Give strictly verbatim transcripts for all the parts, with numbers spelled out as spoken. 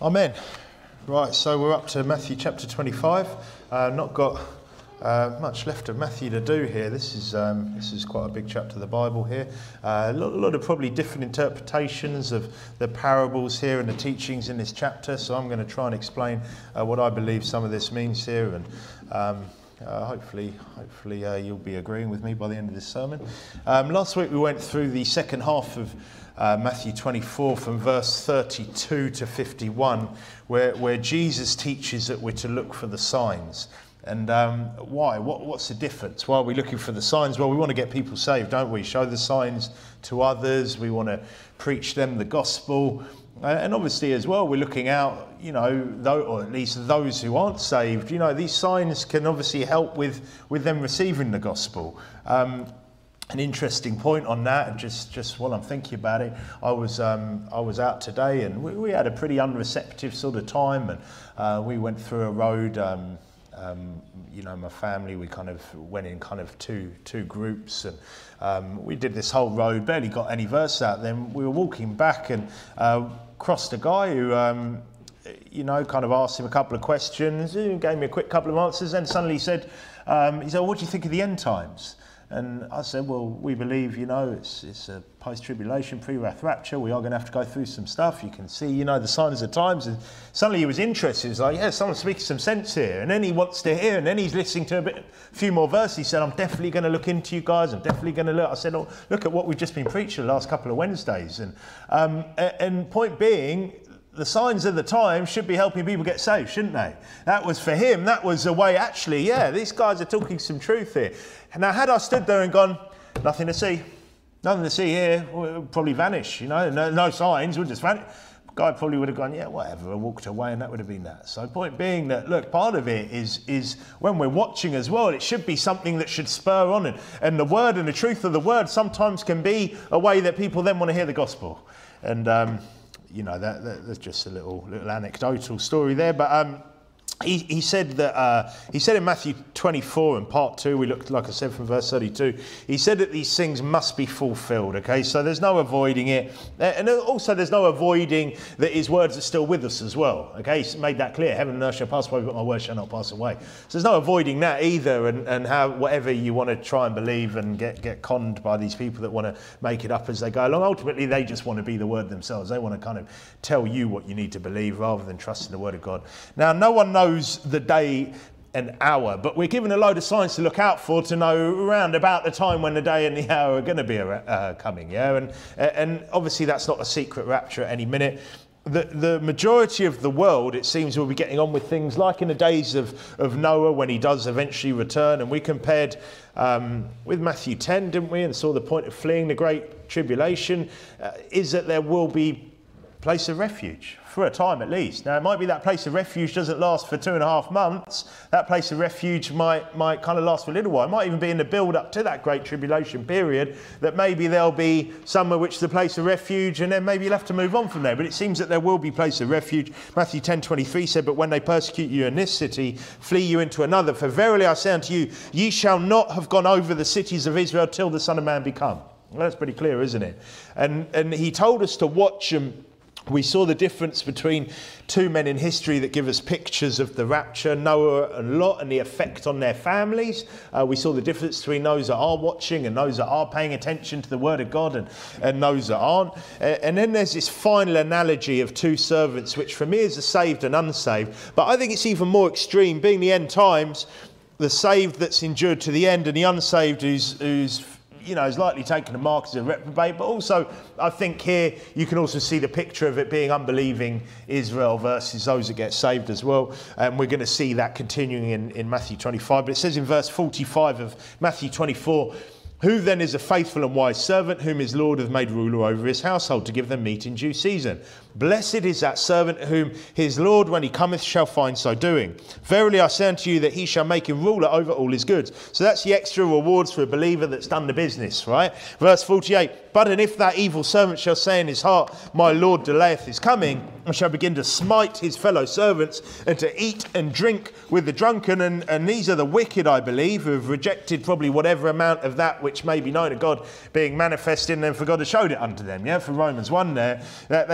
Amen. Right, so we're up to Matthew chapter twenty-five. Uh, not got uh, much left of Matthew to do here. This is um, this is quite a big chapter of the Bible here. Uh, a lot, a lot of probably different interpretations of the parables here and the teachings in this chapter. So I'm going to try and explain uh, what I believe some of this means here, and um, Uh, hopefully, hopefully uh, you'll be agreeing with me by the end of this sermon. Um, last week we went through the second half of uh, Matthew twenty-four from verse thirty-two to fifty-one, where, where Jesus teaches that we're to look for the signs. And um, why? What, what's the difference? Why are we looking for the signs? Well, we want to get people saved, don't we? Show the signs to others. We want to preach them the gospel. Uh, and obviously as well, we're looking out, you know, though, or at least those who aren't saved. You know, these signs can obviously help with, with them receiving the gospel. Um, an interesting point on that, and just, just while I'm thinking about it, I was um, I was out today, and we, we had a pretty unreceptive sort of time, and uh, we went through a road. Um, Um, you know, my family, we kind of went in kind of two two groups, and um, we did this whole road, barely got any verse out. Then we were walking back and uh, crossed a guy who, um, you know, kind of asked him a couple of questions, he gave me a quick couple of answers, then suddenly said, um, he said, what do you think of the end times? And I said, well, we believe, you know, it's, it's a post-tribulation, pre-wrath rapture. We are going to have to go through some stuff. You can see, you know, the signs of the times. And suddenly he was interested. He was like, yeah, someone's speaking some sense here. And then he wants to hear, and then he's listening to a bit, a few more verses. He said, I'm definitely going to look into you guys. I'm definitely going to look. I said, oh, look at what we've just been preaching the last couple of Wednesdays. And, um, and point being, the signs of the time should be helping people get saved, shouldn't they? That was for him. That was a way, actually, yeah, these guys are talking some truth here. Now, had I stood there and gone, nothing to see, nothing to see here, well, it would probably vanish, you know, no, no signs, would just vanish. The guy probably would have gone, yeah, whatever, I walked away, and that would have been that. So point being that, look, part of it is, is when we're watching as well, it should be something that should spur on. And, and the word and the truth of the word sometimes can be a way that people then want to hear the gospel. And, um, you know, that, that, that's just a little little anecdotal story there. But um, he, he said that uh, he said in Matthew twenty-four and part two, we looked, like I said, from verse thirty-two, he said that these things must be fulfilled. Okay, so there's no avoiding it, and also there's no avoiding that his words are still with us as well. Okay, he's made that clear. Heaven and earth shall pass away, but my words shall not pass away. So there's no avoiding that either, and, and how whatever you want to try and believe and get get conned by these people that want to make it up as they go along. Ultimately, they just want to be the word themselves. They want to kind of tell you what you need to believe rather than trust in the word of God. Now, no one knows the day and hour, but we're given a load of signs to look out for to know around about the time when the day and the hour are going to be uh, coming. Yeah, and and obviously that's not a secret rapture at any minute. The, the majority of the world, it seems, will be getting on with things like in the days of, of Noah when he does eventually return. And we compared um, with Matthew ten, didn't we, and saw the point of fleeing the great tribulation uh, is that there will be a place of refuge for a time at least. Now, it might be that place of refuge doesn't last for two and a half months. That place of refuge might might kind of last for a little while. It might even be in the build up to that great tribulation period that maybe there'll be somewhere which is the place of refuge, and then maybe you'll have to move on from there. But it seems that there will be place of refuge. Matthew ten twenty-three said, but when they persecute you in this city, flee you into another. For verily I say unto you, ye shall not have gone over the cities of Israel till the Son of Man be come. Well, that's pretty clear, isn't it? And, and he told us to watch them. We saw the difference between two men in history that give us pictures of the rapture, Noah and Lot, and the effect on their families. Uh, we saw the difference between those that are watching and those that are paying attention to the word of God, and, and those that aren't. Uh, and then there's this final analogy of two servants, which for me is the saved and unsaved. But I think it's even more extreme, being the end times, the saved that's endured to the end, and the unsaved who's, who's you know, is likely taken a mark as a reprobate. But also, I think here you can also see the picture of it being unbelieving Israel versus those that get saved as well. And we're going to see that continuing in, in Matthew twenty-five. But it says in verse forty-five of Matthew twenty-four, who then is a faithful and wise servant, whom his Lord hath made ruler over his household, to give them meat in due season? Blessed is that servant whom his Lord, when he cometh, shall find so doing. Verily I say unto you that he shall make him ruler over all his goods. So that's the extra rewards for a believer that's done the business, right? Verse forty-eight, but and if that evil servant shall say in his heart, my Lord delayeth his coming, and shall begin to smite his fellow servants, and to eat and drink with the drunken, and, and these are the wicked, I believe, who have rejected probably whatever amount of that which may be known to God being manifest in them, for God has showed it unto them. Yeah, for Romans one there, that they are people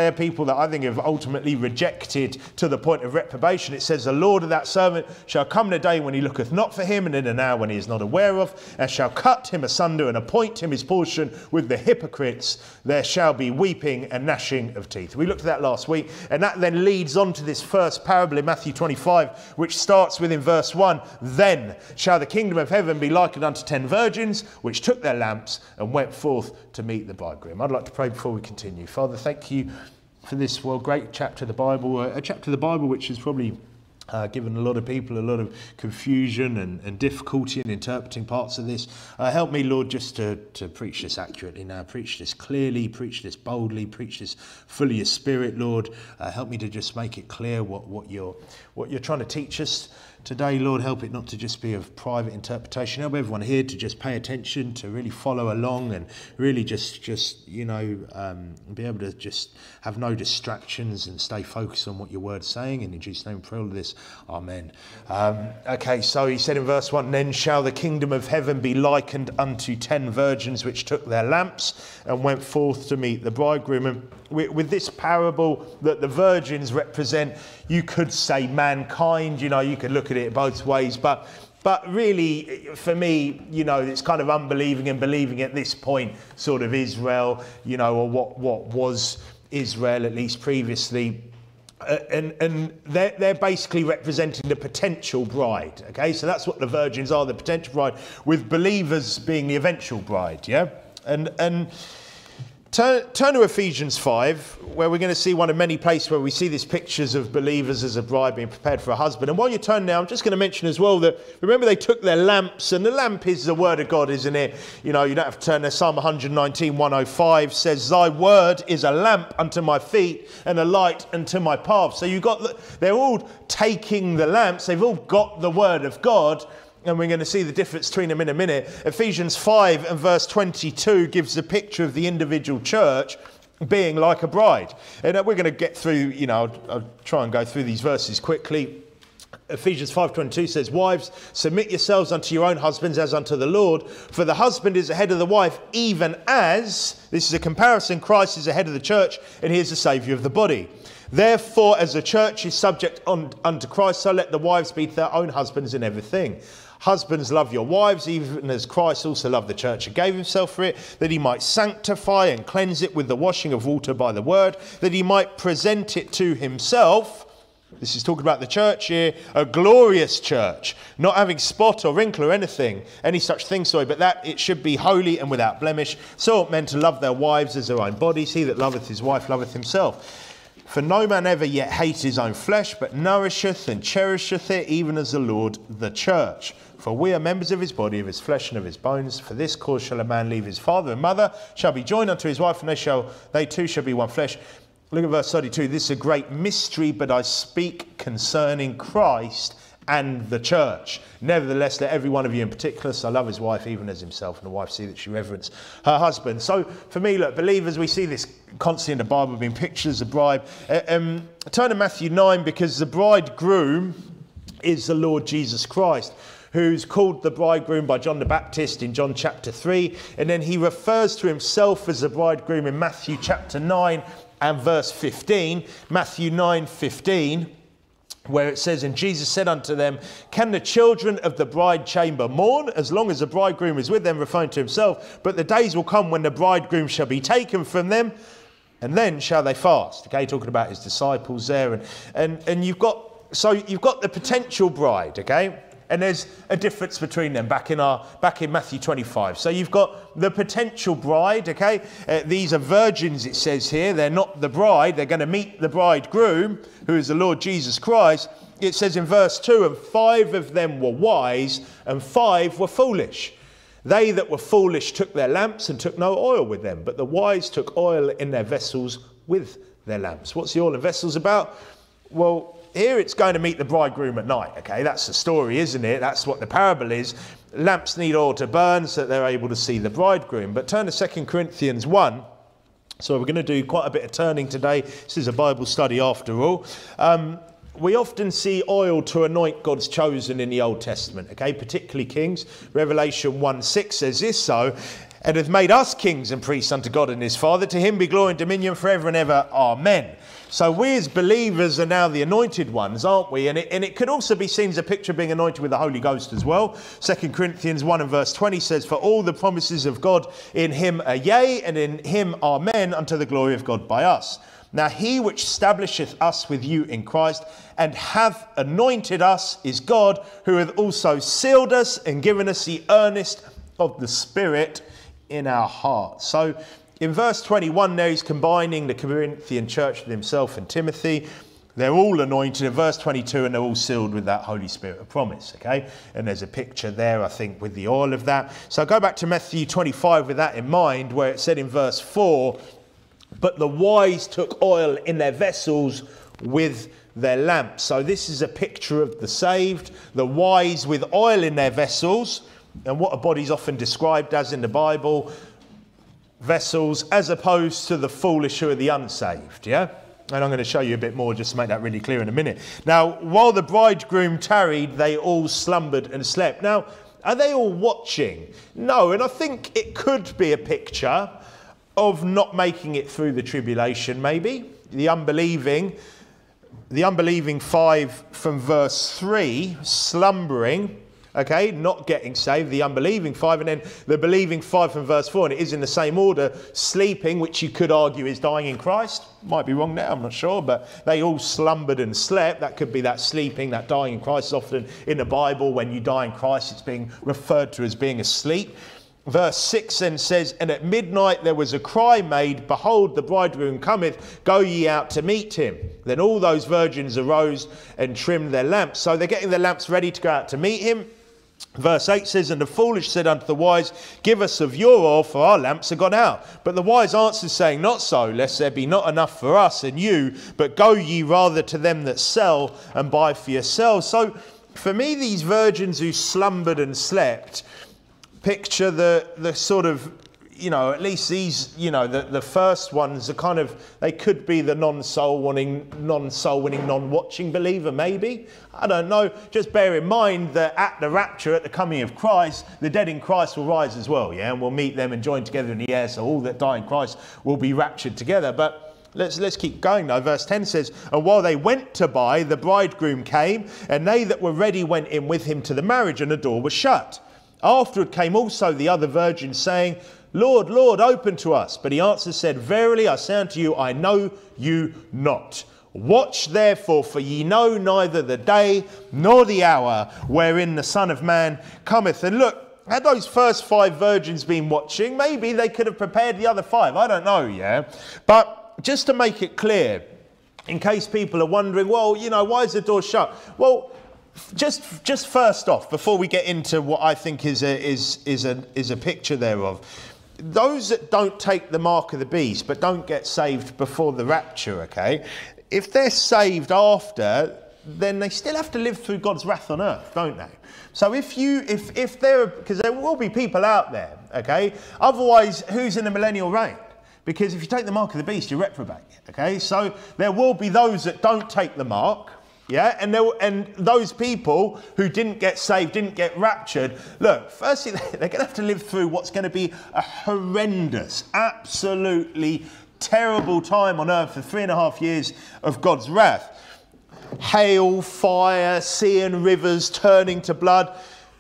that I think have ultimately rejected to the point of reprobation. It says, the Lord of that servant shall come in a day when he looketh not for him, and in an hour when he is not aware of, and shall cut him asunder and appoint him his portion with the hypocrites. There shall be weeping and gnashing of teeth. We looked at that last week, and that then leads on to this first parable in Matthew twenty-five, which starts with in verse one, then shall the kingdom of heaven be likened unto ten virgins, which took their lamps and went forth to meet the bridegroom. I'd like to pray before we continue. Father, thank you for this, well, great chapter of the Bible, a chapter of the Bible which has probably uh, given a lot of people a lot of confusion and, and difficulty in interpreting parts of this. Uh, help me, Lord, just to, to preach this accurately now, preach this clearly, preach this boldly, preach this fully as Spirit, Lord. Uh, help me to just make it clear what, what, you're, what you're trying to teach us today, Lord. Help it not to just be of private interpretation. Help everyone here to just pay attention, to really follow along, and really just, just you know, um, be able to just have no distractions and stay focused on what your word's saying. And in Jesus' name, we pray all of this. Amen. Um, okay, so he said in verse one, then shall the kingdom of heaven be likened unto ten virgins which took their lamps and went forth to meet the bridegroom. And with, with this parable that the virgins represent, you could say mankind, you know, you could look at it both ways, but but really for me, you know, it's kind of unbelieving and believing at this point, sort of Israel, you know, or what what was Israel at least previously. Uh, and and they're, they're basically representing the potential bride, okay? So that's what the virgins are, the potential bride, with believers being the eventual bride, yeah? And and turn, turn to Ephesians five, where we're going to see one of many places where we see these pictures of believers as a bride being prepared for a husband. And while you turn now, I'm just going to mention as well that, remember they took their lamps, and the lamp is the word of God, isn't it? You know, you don't have to turn there. Psalm one nineteen, one oh five says, thy word is a lamp unto my feet and a light unto my path. So you've got, the, they're all taking the lamps, they've all got the word of God, and we're going to see the difference between them in a minute. Ephesians five and verse twenty-two gives a picture of the individual church being like a bride. And we're going to get through, you know, I'll, I'll try and go through these verses quickly. Ephesians five twenty-two says, wives, submit yourselves unto your own husbands as unto the Lord. For the husband is the head of the wife, even as, this is a comparison, Christ is the head of the church, and he is the saviour of the body. Therefore, as the church is subject on, unto Christ, so let the wives be to their own husbands in everything. Husbands, love your wives, even as Christ also loved the church and gave himself for it, that he might sanctify and cleanse it with the washing of water by the word, that he might present it to himself. This is talking about the church here, a glorious church, not having spot or wrinkle or anything, any such thing, sorry, but that it should be holy and without blemish. So ought men to love their wives as their own bodies. He that loveth his wife loveth himself. For no man ever yet hated his own flesh, but nourisheth and cherisheth it, even as the Lord the church. For we are members of his body, of his flesh and of his bones. For this cause shall a man leave his father and mother, shall be joined unto his wife, and they shall they two shall be one flesh. Look at verse thirty-two. This is a great mystery, but I speak concerning Christ and the church. Nevertheless, let every one of you in particular so love his wife even as himself, and the wife see that she reverence her husband. So for me, look, believers, we see this constantly in the Bible being pictures of bride. Uh, um, turn to Matthew nine, because the bridegroom is the Lord Jesus Christ, who's called the bridegroom by John the Baptist in John chapter three. And then he refers to himself as the bridegroom in Matthew chapter nine and verse fifteen. Matthew nine fifteen. Where it says, and Jesus said unto them, can the children of the bride chamber mourn as long as the bridegroom is with them, referring to himself? But the days will come when the bridegroom shall be taken from them, and then shall they fast. Okay, talking about his disciples there. And, and, and you've got, so you've got the potential bride, okay? And there's a difference between them back in our back in Matthew twenty-five. So you've got the potential bride, okay? Uh, these are virgins, it says here. They're not the bride. They're going to meet the bridegroom, who is the Lord Jesus Christ. It says in verse two, and five of them were wise, and five were foolish. They that were foolish took their lamps and took no oil with them, but the wise took oil in their vessels with their lamps. What's the oil in vessels about? Well, here it's going to meet the bridegroom at night, okay? That's the story, isn't it? That's what the parable is. Lamps need oil to burn so that they're able to see the bridegroom. But turn to Second Corinthians one. So we're going to do quite a bit of turning today. This is a Bible study after all. Um, we often see oil to anoint God's chosen in the Old Testament, okay? Particularly kings. Revelation one six says this, so and hath made us kings and priests unto God and his Father. To him be glory and dominion forever and ever. Amen. So we as believers are now the anointed ones, aren't we? And it, and it could also be seen as a picture of being anointed with the Holy Ghost as well. Second Corinthians one and verse twenty says, for all the promises of God in him are yea, and in him amen, unto the glory of God by us. Now he which establisheth us with you in Christ and hath anointed us is God, who hath also sealed us and given us the earnest of the Spirit in our hearts. So in verse twenty-one there he's combining the Corinthian church with himself and Timothy. They're all anointed in verse twenty-two, and they're all sealed with that Holy Spirit of promise, okay? And there's a picture there, I think, with the oil of that. So go back to Matthew twenty-five with that in mind, where it said in verse four, but the wise took oil in their vessels with their lamps. So this is a picture of the saved, the wise with oil in their vessels, and what a body's often described as in the Bible, vessels, as opposed to the foolish who are the unsaved, yeah? And I'm going to show you a bit more just to make that really clear in a minute. Now, while the bridegroom tarried, they all slumbered and slept. Now, are they all watching? No, and I think it could be a picture of not making it through the tribulation, maybe. The unbelieving, the unbelieving five from verse three, slumbering, okay, not getting saved, the unbelieving five, and then the believing five from verse four, and it is in the same order, sleeping, which you could argue is dying in Christ. Might be wrong there, I'm not sure, but they all slumbered and slept. That could be that sleeping, that dying in Christ. Often in the Bible, when you die in Christ, it's being referred to as being asleep. Verse six then says, and at midnight there was a cry made, behold, the bridegroom cometh, go ye out to meet him. Then all those virgins arose and trimmed their lamps. So they're getting their lamps ready to go out to meet him. Verse eight says, and the foolish said unto the wise, give us of your oil, for our lamps are gone out. But the wise answered, saying, not so, lest there be not enough for us and you, but go ye rather to them that sell and buy for yourselves. So for me, these virgins who slumbered and slept picture the the sort of, you know, at least these, you know, the, the first ones are kind of, they could be the non-soul winning, non-soul winning, non-watching believer, maybe. I don't know. Just bear in mind that at the rapture, at the coming of Christ, the dead in Christ will rise as well, yeah? And we'll meet them and join together in the air, so all that die in Christ will be raptured together. But Let's, let's keep going now. Verse ten says, and while they went to buy, the bridegroom came, and they that were ready went in with him to the marriage, and the door was shut. Afterward came also the other virgins, saying, Lord, Lord, open to us. But he answered, said, verily I say unto you, I know you not. Watch therefore, for ye know neither the day nor the hour wherein the Son of Man cometh. And look, had those first five virgins been watching, maybe they could have prepared the other five. I don't know, yeah? But just to make it clear, in case people are wondering, well, you know, why is the door shut? Well, Just, just first off, before we get into what I think is a, is, is a, is a picture thereof, those that don't take the mark of the beast but don't get saved before the rapture, okay, if they're saved after, then they still have to live through God's wrath on earth, don't they? So if you, if, if there, because there will be people out there, okay, otherwise who's in the millennial reign? Because if you take the mark of the beast, you're reprobate, okay? So there will be those that don't take the mark. Yeah, and there, and those people who didn't get saved, didn't get raptured, look, firstly, they're going to have to live through what's going to be a horrendous, absolutely terrible time on earth for three and a half years of God's wrath. Hail, fire, sea and rivers turning to blood,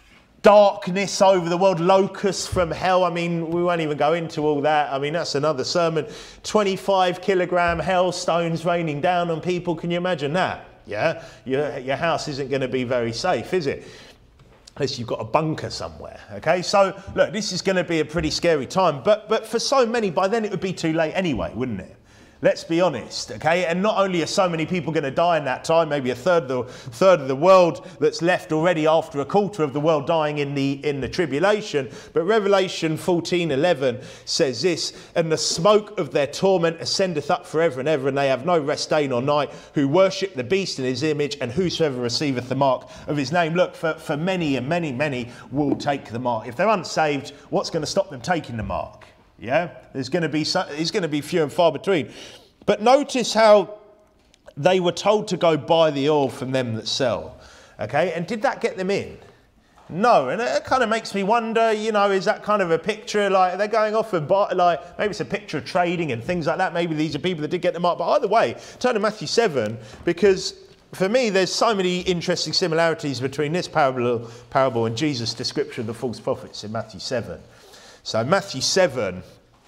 darkness over the world, locusts from hell. I mean, we won't even go into all that. I mean, that's another sermon. twenty-five kilogram hailstones raining down on people. Can you imagine that? Yeah, your, your house isn't going to be very safe, is it? Unless you've got a bunker somewhere, okay? So, look, this is going to be a pretty scary time. But, but for so many, by then it would be too late anyway, wouldn't it? Let's be honest, okay? And not only are so many people going to die in that time, maybe a third of the, third of the world that's left already after a quarter of the world dying in the, in the tribulation, but Revelation fourteen eleven says this, and the smoke of their torment ascendeth up forever and ever, and they have no rest day nor night, who worship the beast in his image, and whosoever receiveth the mark of his name. Look, for, for many and many, many will take the mark. If they're unsaved, what's going to stop them taking the mark? Yeah, there's going to be some, it's going to be few and far between. But notice how they were told to go buy the oil from them that sell. Okay, and did that get them in? No, and it kind of makes me wonder, you know, is that kind of a picture, like they're going off and buy, like maybe it's a picture of trading and things like that. Maybe these are people that did get them up. But either way, turn to Matthew seven, because for me, there's so many interesting similarities between this parable, parable and Jesus' description of the false prophets in Matthew seven. So Matthew seven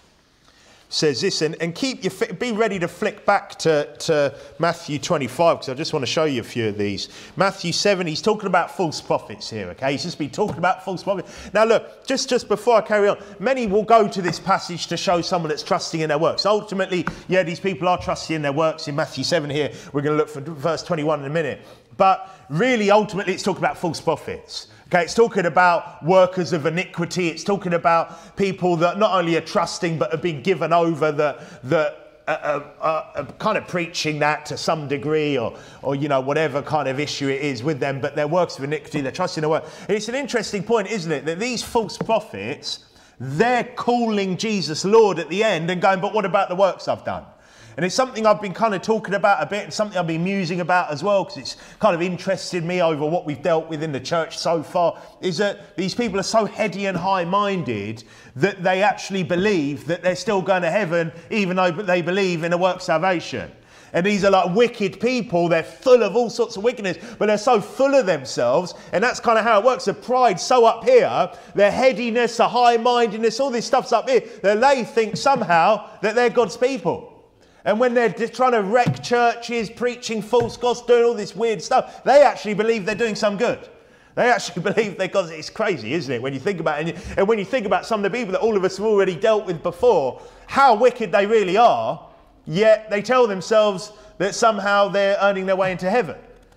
says this, and, and keep your, be ready to flick back to, to Matthew twenty-five, because I just want to show you a few of these. Matthew seven, he's talking about false prophets here, okay? He's just been talking about false prophets. Now look, just, just before I carry on, many will go to this passage to show someone that's trusting in their works. Ultimately, yeah, these people are trusting in their works in Matthew seven here. We're going to look for verse twenty-one in a minute. But really, ultimately, it's talking about false prophets. Okay, it's talking about workers of iniquity. It's talking about people that not only are trusting, but have been given over, that that are, are, are kind of preaching that to some degree, or, or, you know, whatever kind of issue it is with them, but they're works of iniquity, they're trusting their work. And it's an interesting point, isn't it, that these false prophets, they're calling Jesus Lord at the end and going, but what about the works I've done? And it's something I've been kind of talking about a bit, and something I've been musing about as well, because it's kind of interested me over what we've dealt with in the church so far, is that these people are so heady and high-minded that they actually believe that they're still going to heaven, even though they believe in a work salvation. And these are like wicked people. They're full of all sorts of wickedness, but they're so full of themselves. And that's kind of how it works. The pride so up here, their headiness, the high-mindedness, all this stuff's up here, that they think somehow that they're God's people. And when they're trying to wreck churches, preaching false gospel, doing all this weird stuff, they actually believe they're doing some good. They actually believe they're God. It's crazy, isn't it, when you think about it? And when you think about some of the people that all of us have already dealt with before, how wicked they really are, yet they tell themselves that somehow they're earning their way into heaven.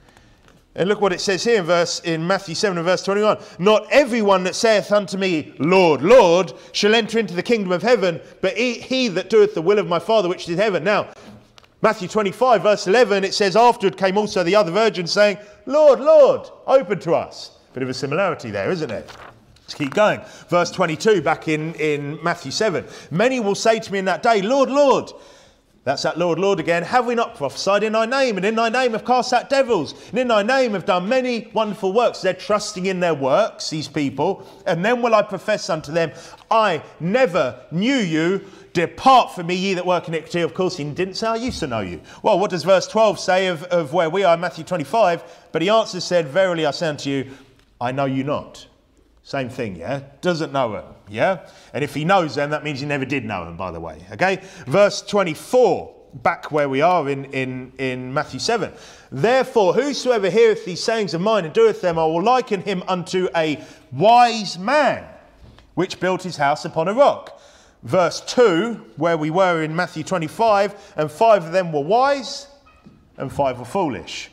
And look what it says here in verse in Matthew seven and verse twenty-one. Not everyone that saith unto me, Lord, Lord, shall enter into the kingdom of heaven, but he, he that doeth the will of my Father which is in heaven. Now, Matthew twenty-five, verse eleven, it says, afterward came also the other virgins, saying, Lord, Lord, open to us. Bit of a similarity there, isn't it? Let's keep going. Verse twenty-two, back in, in Matthew seven. Many will say to me in that day, Lord, Lord. That's that Lord, Lord again. Have we not prophesied in thy name? And in thy name have cast out devils. And in thy name have done many wonderful works. They're trusting in their works, these people. And then will I profess unto them, I never knew you. Depart from me, ye that work iniquity. Of course, he didn't say, I used to know you. Well, what does verse twelve say of, of where we are in Matthew twenty-five? But he answered, said, verily I say unto you, I know you not. Same thing, yeah? Doesn't know him, yeah? And if he knows them, that means he never did know him, by the way, okay? Verse twenty-four, back where we are in, in, in Matthew seven. Therefore, whosoever heareth these sayings of mine and doeth them, I will liken him unto a wise man, which built his house upon a rock. Verse two, where we were in Matthew twenty-five, and five of them were wise, and five were foolish.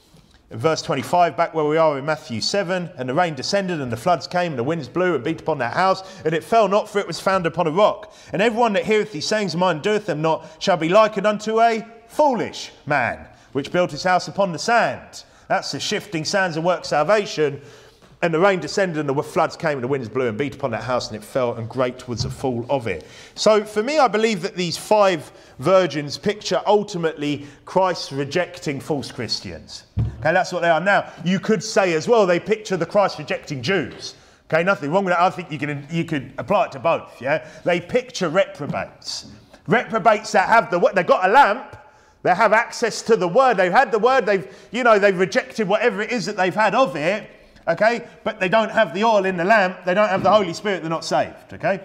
In verse twenty-five, back where we are in Matthew seven, and the rain descended, and the floods came, and the winds blew and beat upon that house, and it fell not, for it was founded upon a rock. And everyone that heareth these sayings of mine and doeth them not shall be likened unto a foolish man, which built his house upon the sand. That's the shifting sands of work salvation. And the rain descended, and the floods came, and the winds blew and beat upon that house, and it fell, and great was the fall of it. So for me, I believe that these five virgins picture ultimately Christ rejecting false Christians. Okay, that's what they are. Now, you could say as well, they picture the Christ rejecting Jews. Okay, nothing wrong with that. I think you can you could apply it to both. Yeah, they picture reprobates, reprobates that have the they've got a lamp. They have access to the word. They've had the word. They've you know they've rejected whatever it is that they've had of it. Okay, but they don't have the oil in the lamp. They don't have the Holy Spirit. They're not saved. Okay,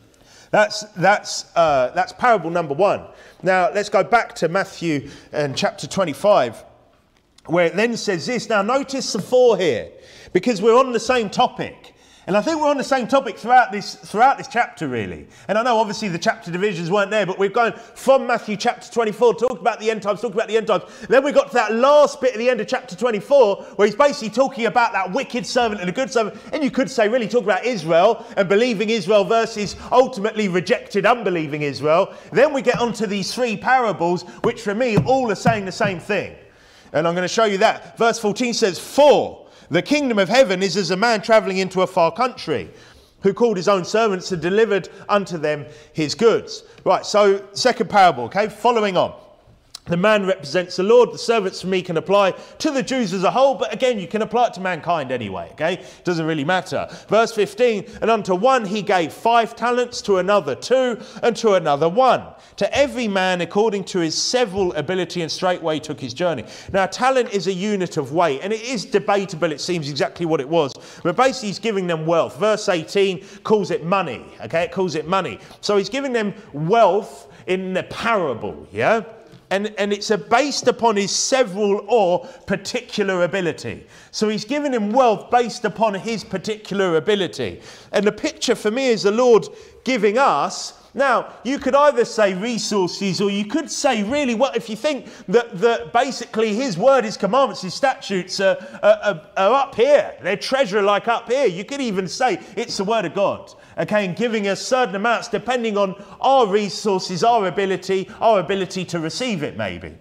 that's that's uh, that's parable number one. Now let's go back to Matthew and chapter twenty-five, where it then says this. Now notice the four here, because we're on the same topic. And I think we're on the same topic throughout this throughout this chapter, really. And I know, obviously, the chapter divisions weren't there, but we've gone from Matthew chapter twenty-four, talked about the end times, talked about the end times. Then we got to that last bit at the end of chapter twenty-four, where he's basically talking about that wicked servant and a good servant. And you could say, really, talk about Israel and believing Israel versus ultimately rejected, unbelieving Israel. Then we get onto these three parables, which for me, all are saying the same thing. And I'm going to show you that. Verse fourteen says, For the kingdom of heaven is as a man travelling into a far country, who called his own servants and delivered unto them his goods. Right, so second parable, okay, following on. The man represents the Lord. The servants for me can apply to the Jews as a whole, but again, you can apply it to mankind anyway, okay? Doesn't really matter. Verse fifteen, and unto one he gave five talents, to another two, and to another one. To every man according to his several ability, and straightway took his journey. Now, talent is a unit of weight, and it is debatable, it seems, exactly what it was. But basically, he's giving them wealth. Verse eighteen calls it money, okay? It calls it money. So he's giving them wealth in the parable, yeah? And, and it's a based upon his several or particular ability. So he's given him wealth based upon his particular ability. And the picture for me is the Lord giving us. Now, you could either say resources, or you could say really, well, if you think that, that basically his word, his commandments, his statutes are, are, are up here. They're treasure like up here. You could even say it's the word of God. Okay, and giving us certain amounts depending on our resources, our ability, our ability to receive it maybe.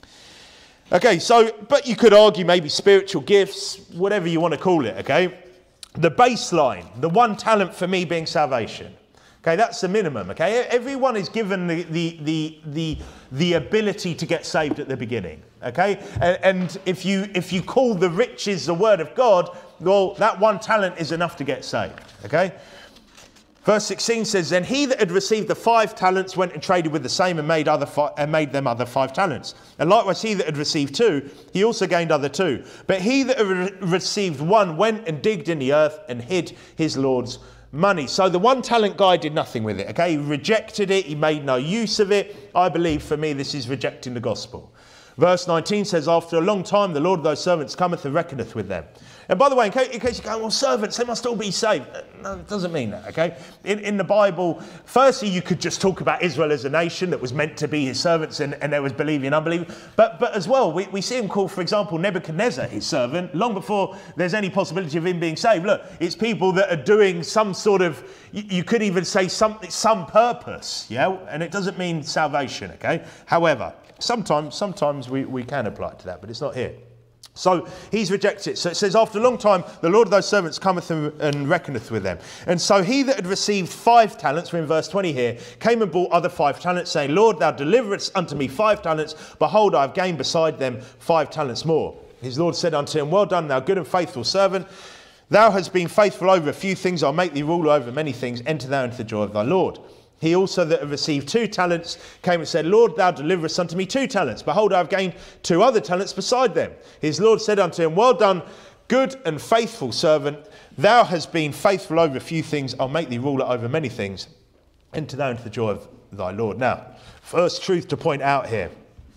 Okay, so, but you could argue maybe spiritual gifts, whatever you want to call it, okay? The baseline, the one talent for me being salvation. Okay, that's the minimum, okay? Everyone is given the, the, the, the, the ability to get saved at the beginning, okay? And, and if you, if you call the riches the word of God, well, that one talent is enough to get saved, okay? Verse sixteen says, then he that had received the five talents went and traded with the same and made, other fi- and made them other five talents. And likewise he that had received two, he also gained other two. But he that had re- received one went and digged in the earth and hid his Lord's money. So the one talent guy did nothing with it, okay? He rejected it. He made no use of it. I believe for me this is rejecting the gospel. Verse nineteen says, after a long time the Lord of those servants cometh and reckoneth with them. And by the way, in case, in case you go, well, servants, they must all be saved. No, it doesn't mean that, okay? In, in the Bible, firstly, you could just talk about Israel as a nation that was meant to be his servants, and, and there was believing and unbelieving. But, but as well, we, we see him call, for example, Nebuchadnezzar his servant, long before there's any possibility of him being saved. Look, it's people that are doing some sort of, you, you could even say some, some purpose, yeah? And it doesn't mean salvation, okay? However, sometimes, sometimes we, we can apply it to that, but it's not here. So he's rejected it. So it says, after a long time, the Lord of those servants cometh and reckoneth with them. And so he that had received five talents, we're in verse twenty here, came and bought other five talents, saying, Lord, thou deliveredst unto me five talents. Behold, I have gained beside them five talents more. His Lord said unto him, well done, thou good and faithful servant. Thou hast been faithful over a few things. I'll make thee ruler over many things. Enter thou into the joy of thy Lord. He also that had received two talents came and said, Lord, thou deliverest unto me two talents. Behold, I have gained two other talents beside them. His Lord said unto him, well done, good and faithful servant. Thou hast been faithful over a few things. I'll make thee ruler over many things. Enter thou into the joy of thy Lord. Now, first truth to point out here.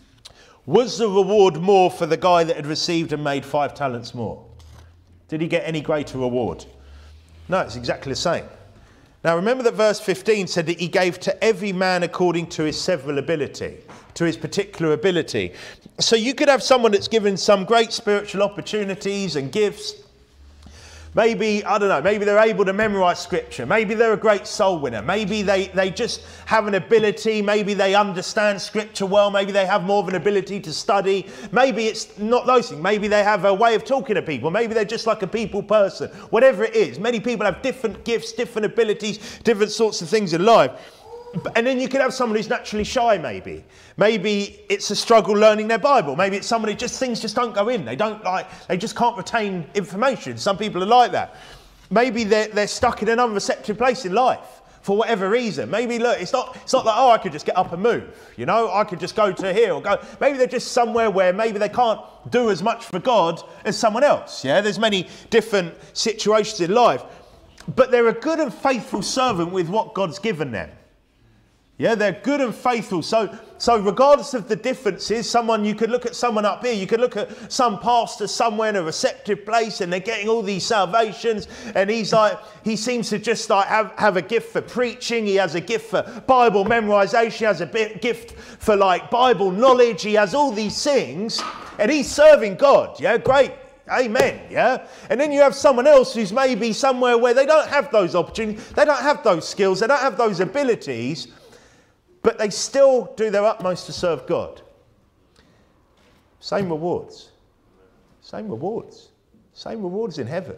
Was the reward more for the guy that had received and made five talents more? Did he get any greater reward? No, it's exactly the same. Now remember that verse fifteen said that he gave to every man according to his several ability, to his particular ability. So you could have someone that's given some great spiritual opportunities and gifts. Maybe, I don't know, maybe they're able to memorize scripture. Maybe they're a great soul winner. Maybe they, they just have an ability. Maybe they understand scripture well. Maybe they have more of an ability to study. Maybe it's not those things. Maybe they have a way of talking to people. Maybe they're just like a people person. Whatever it is. Many people have different gifts, different abilities, different sorts of things in life. And then you could have someone who's naturally shy, maybe. Maybe it's a struggle learning their Bible. Maybe it's somebody just, things just don't go in. They don't like, they just can't retain information. Some people are like that. Maybe they're, they're stuck in an unreceptive place in life for whatever reason. Maybe, look, it's not, it's not like, oh, I could just get up and move. You know, I could just go to here or go. Maybe they're just somewhere where maybe they can't do as much for God as someone else. Yeah, there's many different situations in life. But they're a good and faithful servant with what God's given them. Yeah, they're good and faithful. So, so regardless of the differences, someone, you could look at someone up here, you could look at some pastor somewhere in a receptive place and they're getting all these salvations and he's like, he seems to just like have, have a gift for preaching. He has a gift for Bible memorization. He has a bit, gift for like Bible knowledge. He has all these things and he's serving God. Yeah, great. Amen, yeah? And then you have someone else who's maybe somewhere where they don't have those opportunities. They don't have those skills. They don't have those abilities. But they still do their utmost to serve God. Same rewards. Same rewards. Same rewards in heaven.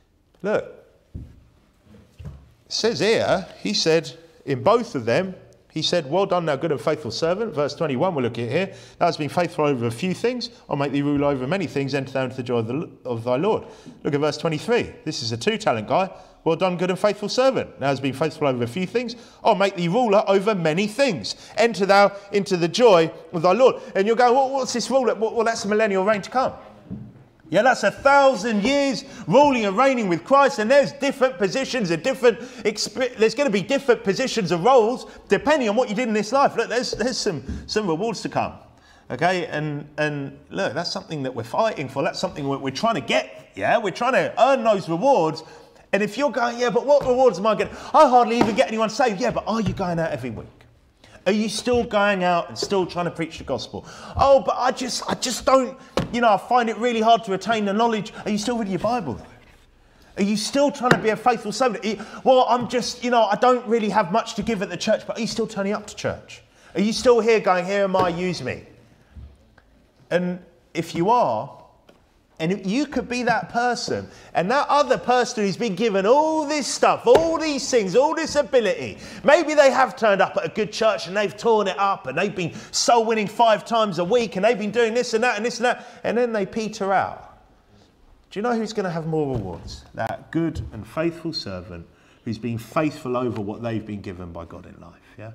Look. It says here, he said, in both of them, He said, well done, thou good and faithful servant. Verse twenty-one, we'll look at here. Thou hast been faithful over a few things. I'll make thee rule over many things. Enter thou into the joy of, the, of thy Lord. Look at verse twenty-three. This is a two-talent guy. Well done, good and faithful servant. Thou hast been faithful over a few things. I'll make thee ruler over many things. Enter thou into the joy of thy Lord. And you'll go, well, what's this ruler? Well, that's the millennial reign to come. Yeah, that's a thousand years ruling and reigning with Christ, and there's different positions and different, exp- there's going to be different positions and roles depending on what you did in this life. Look, there's, there's some, some rewards to come, okay? And, and look, that's something that we're fighting for. That's something we're, we're trying to get, yeah? We're trying to earn those rewards. And if you're going, yeah, but what rewards am I getting? I hardly even get anyone saved. Yeah, but are you going out every week? Are you still going out and still trying to preach the gospel? Oh, but I just, I just don't, you know, I find it really hard to retain the knowledge. Are you still reading your Bible? Are you still trying to be a faithful servant? You, well, I'm just, you know, I don't really have much to give at the church, but are you still turning up to church? Are you still here going, here am I, use me? And if you are, and you could be that person, and that other person who's been given all this stuff, all these things, all this ability, maybe they have turned up at a good church and they've torn it up and they've been soul winning five times a week and they've been doing this and that and this and that, and then they peter out. Do you know who's going to have more rewards? That good and faithful servant who's been faithful over what they've been given by God in life, yeah?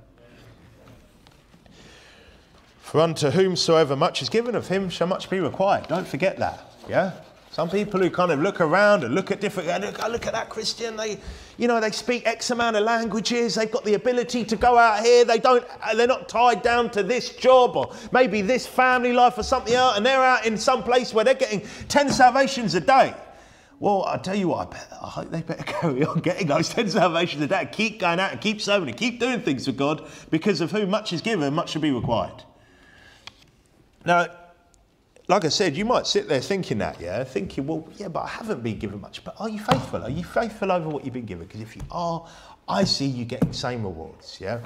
For unto whomsoever much is given, of him shall much be required. Don't forget that. Yeah, some people who kind of look around and look at different, look, look at that Christian, they, you know, they speak X amount of languages, they've got the ability to go out here, they don't, they're not tied down to this job or maybe this family life or something else, and they're out in some place where they're getting ten salvations a day. Well, I tell you what, I, bet, I hope they better carry on getting those ten salvations a day, keep going out and keep serving and keep doing things for God, because of whom much is given, much shall be required. Now, like I said, you might sit there thinking that, yeah, thinking, well, yeah, but I haven't been given much. But are you faithful? Are you faithful over what you've been given? Because if you are, I see you getting the same rewards, yeah?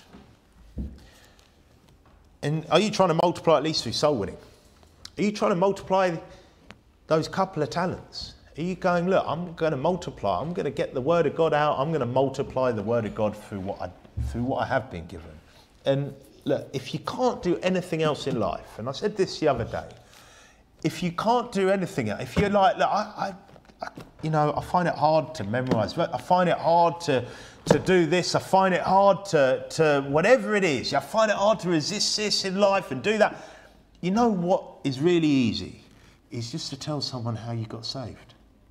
And are you trying to multiply at least through soul winning? Are you trying to multiply those couple of talents? Are you going, look, I'm going to multiply. I'm going to get the word of God out. I'm going to multiply the word of God through what I, through what I have been given. And look, if you can't do anything else in life, and I said this the other day, if you can't do anything, if you're like, look, I, I, you know, I find it hard to memorize. I find it hard to, to do this. I find it hard to, to whatever it is. I find it hard to resist this in life and do that. You know what is really easy is just to tell someone how you got saved.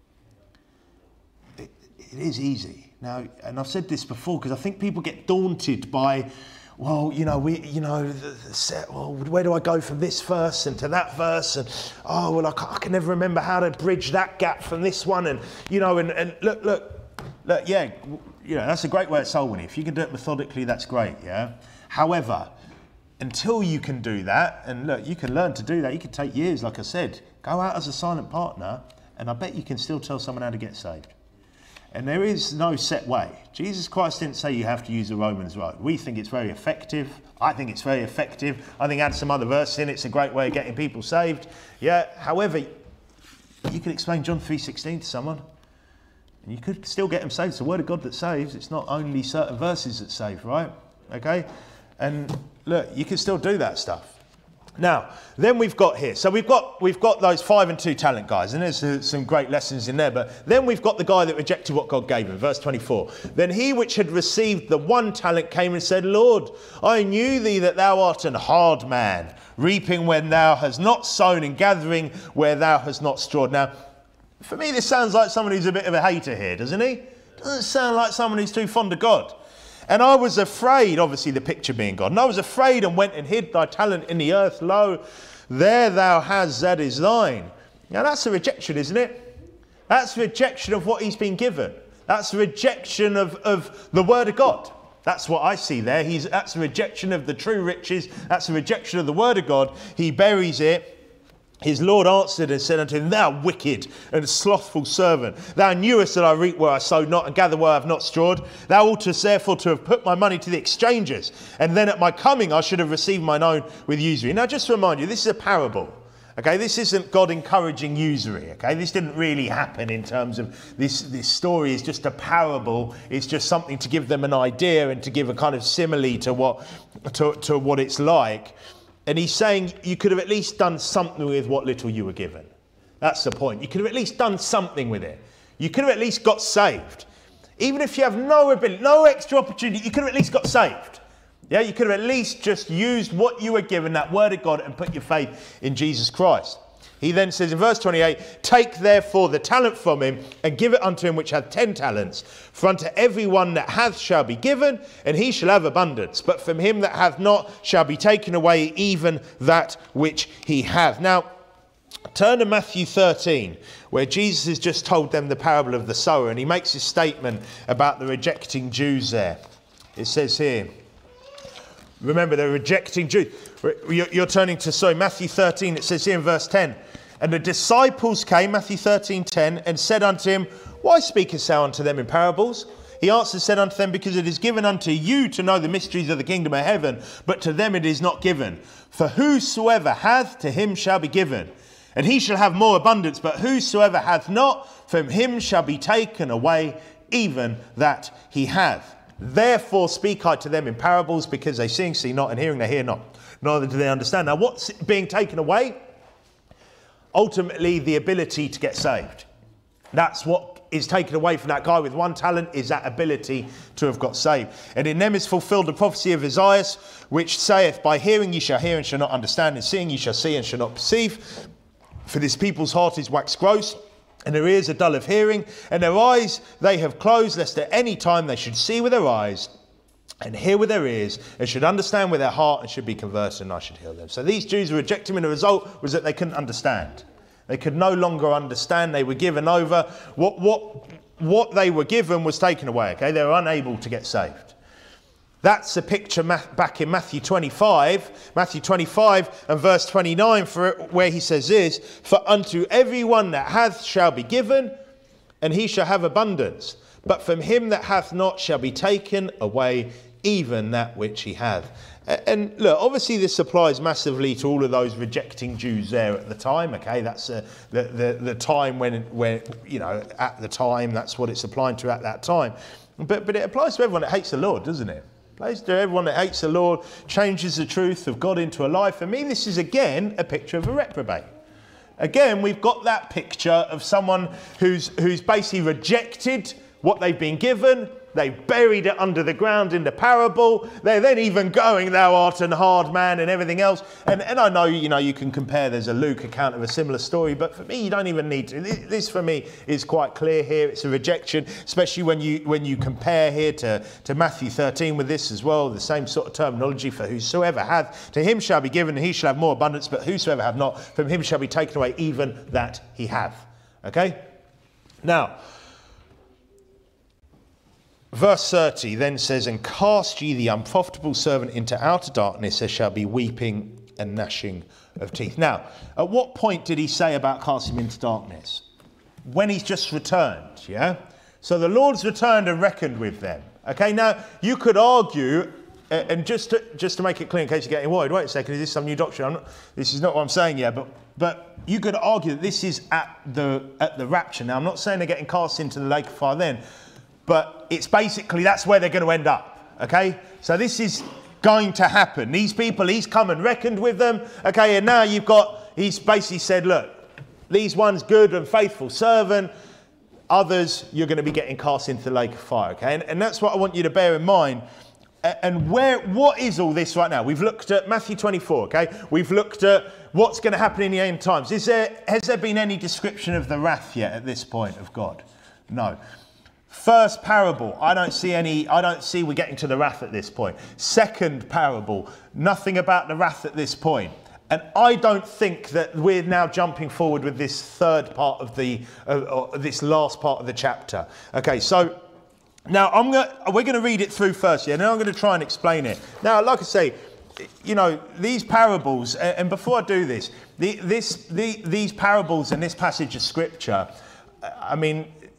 It, it is easy. Now, and I've said this before because I think people get daunted by, well, you know, we, you know, the, the set, well, where do I go from this verse and to that verse? And, oh, well, I, can't, I can never remember how to bridge that gap from this one. And, you know, and, and look, look, look, yeah, you know, that's a great way at soul winning. If you can do it methodically, that's great, yeah? However, until you can do that, and look, you can learn to do that. You can take years, like I said. Go out as a silent partner, and I bet you can still tell someone how to get saved. And there is no set way. Jesus Christ didn't say you have to use the Romans road. We think it's very effective. I think it's very effective. I think add some other verses in, it's a great way of getting people saved. Yeah. However, you could explain John three sixteen to someone, and you could still get them saved. It's the word of God that saves. It's not only certain verses that save, right? Okay? And look, you can still do that stuff. Now, then we've got here, so we've got we've got those five and two talent guys, and there's uh, some great lessons in there, but then we've got the guy that rejected what God gave him, verse twenty-four. Then he which had received the one talent came and said, Lord, I knew thee that thou art an hard man, reaping when thou hast not sown and gathering where thou hast not strawed. Now, for me, this sounds like someone who's a bit of a hater here, doesn't he? Doesn't sound like someone who's too fond of God. And I was afraid, obviously the picture being God, and I was afraid and went and hid thy talent in the earth. Lo, there thou hast, that is thine. Now that's a rejection, isn't it? That's a rejection of what he's been given. That's a rejection of, of the word of God. That's what I see there. He's, that's a rejection of the true riches. That's a rejection of the word of God. He buries it. His Lord answered and said unto him, Thou wicked and slothful servant, thou knewest that I reap where I sowed not and gather where I have not strawed. Thou oughtest therefore to have put my money to the exchangers, and then at my coming I should have received mine own with usury. Now just to remind you, this is a parable. Okay, this isn't God encouraging usury. Okay, this didn't really happen in terms of this. This story is just a parable. It's just something to give them an idea and to give a kind of simile to what to, to what it's like. And he's saying you could have at least done something with what little you were given. That's the point. You could have at least done something with it. You could have at least got saved. Even if you have no ability, no extra opportunity, you could have at least got saved. Yeah, you could have at least just used what you were given, that word of God, and put your faith in Jesus Christ. He then says in verse twenty-eight, take therefore the talent from him and give it unto him which hath ten talents. For unto every one that hath shall be given, and he shall have abundance. But from him that hath not shall be taken away even that which he hath. Now, turn to Matthew thirteen, where Jesus has just told them the parable of the sower, and he makes his statement about the rejecting Jews there. It says here, remember, they're rejecting Jews. You're turning to, sorry, Matthew thirteen. It says here in verse ten, and the disciples came, Matthew thirteen ten, and said unto him, why speakest thou unto them in parables? He answered and said unto them, because it is given unto you to know the mysteries of the kingdom of heaven, but to them it is not given. For whosoever hath, to him shall be given, and he shall have more abundance. But whosoever hath not, from him shall be taken away even that he hath. Therefore speak I to them in parables, because they seeing see not, and hearing they hear not, neither do they understand. Now, what's being taken away? Ultimately, the ability to get saved. That's what is taken away from that guy with one talent, is that ability to have got saved. And in them is fulfilled the prophecy of Isaiah, which saith, by hearing ye shall hear and shall not understand, and seeing ye shall see and shall not perceive. For this people's heart is waxed gross, and their ears are dull of hearing, and their eyes they have closed, lest at any time they should see with their eyes, and hear with their ears, and should understand with their heart, and should be converted, and I should heal them. So these Jews rejected him, and the result was that they couldn't understand. They could no longer understand. They were given over. What, what, what they were given was taken away. Okay, they were unable to get saved. That's a picture back in Matthew twenty-five, Matthew twenty-five and verse twenty-nine, for where he says this, for unto everyone that hath shall be given, and he shall have abundance. But from him that hath not shall be taken away even that which he hath. And look, obviously this applies massively to all of those rejecting Jews there at the time. Okay, that's uh, the, the the time when when you know at the time that's what it's applying to at that time. But but it applies to everyone that hates the Lord, doesn't it? Applies to everyone that hates the Lord, changes the truth of God into a lie. For me, this is again a picture of a reprobate. Again, we've got that picture of someone who's who's basically rejected what they've been given. They buried it under the ground in the parable. They're then even going, thou art an hard man, and everything else. And, and I know, you know, you can compare. There's a Luke account of a similar story. But for me, you don't even need to. This, for me, is quite clear here. It's a rejection, especially when you when you compare here to, to Matthew thirteen with this as well. The same sort of terminology for whosoever hath, to him shall be given, and he shall have more abundance. But whosoever hath not, from him shall be taken away even that he hath. Okay? Now, verse thirty then says, and cast ye the unprofitable servant into outer darkness, there shall be weeping and gnashing of teeth. Now, at what point did he say about casting him into darkness? When he's just returned, yeah? So the Lord's returned and reckoned with them. Okay, now, you could argue, and just to, just to make it clear in case you're getting worried, wait a second, is this some new doctrine? I'm not, this is not what I'm saying yet, but but you could argue that this is at the at the rapture. Now, I'm not saying they're getting cast into the lake of fire then, but it's basically, that's where they're going to end up, okay? So this is going to happen. These people, he's come and reckoned with them, okay? And now you've got, he's basically said, look, these ones good and faithful servant, others you're going to be getting cast into the lake of fire, okay? And, and that's what I want you to bear in mind. And where, what is all this right now? We've looked at Matthew twenty-four, okay? We've looked at what's going to happen in the end times. Is there, has there been any description of the wrath yet at this point of God? No. First parable, I don't see any, I don't see we're getting to the wrath at this point. Second parable, nothing about the wrath at this point. And I don't think that we're now jumping forward with this third part of the, uh, uh, this last part of the chapter. Okay, so now I'm going we're going to read it through first, yeah, and then I'm going to try and explain it. Now, like I say, you know, these parables, and before I do this, the, this, the, these parables and this passage of scripture, I mean,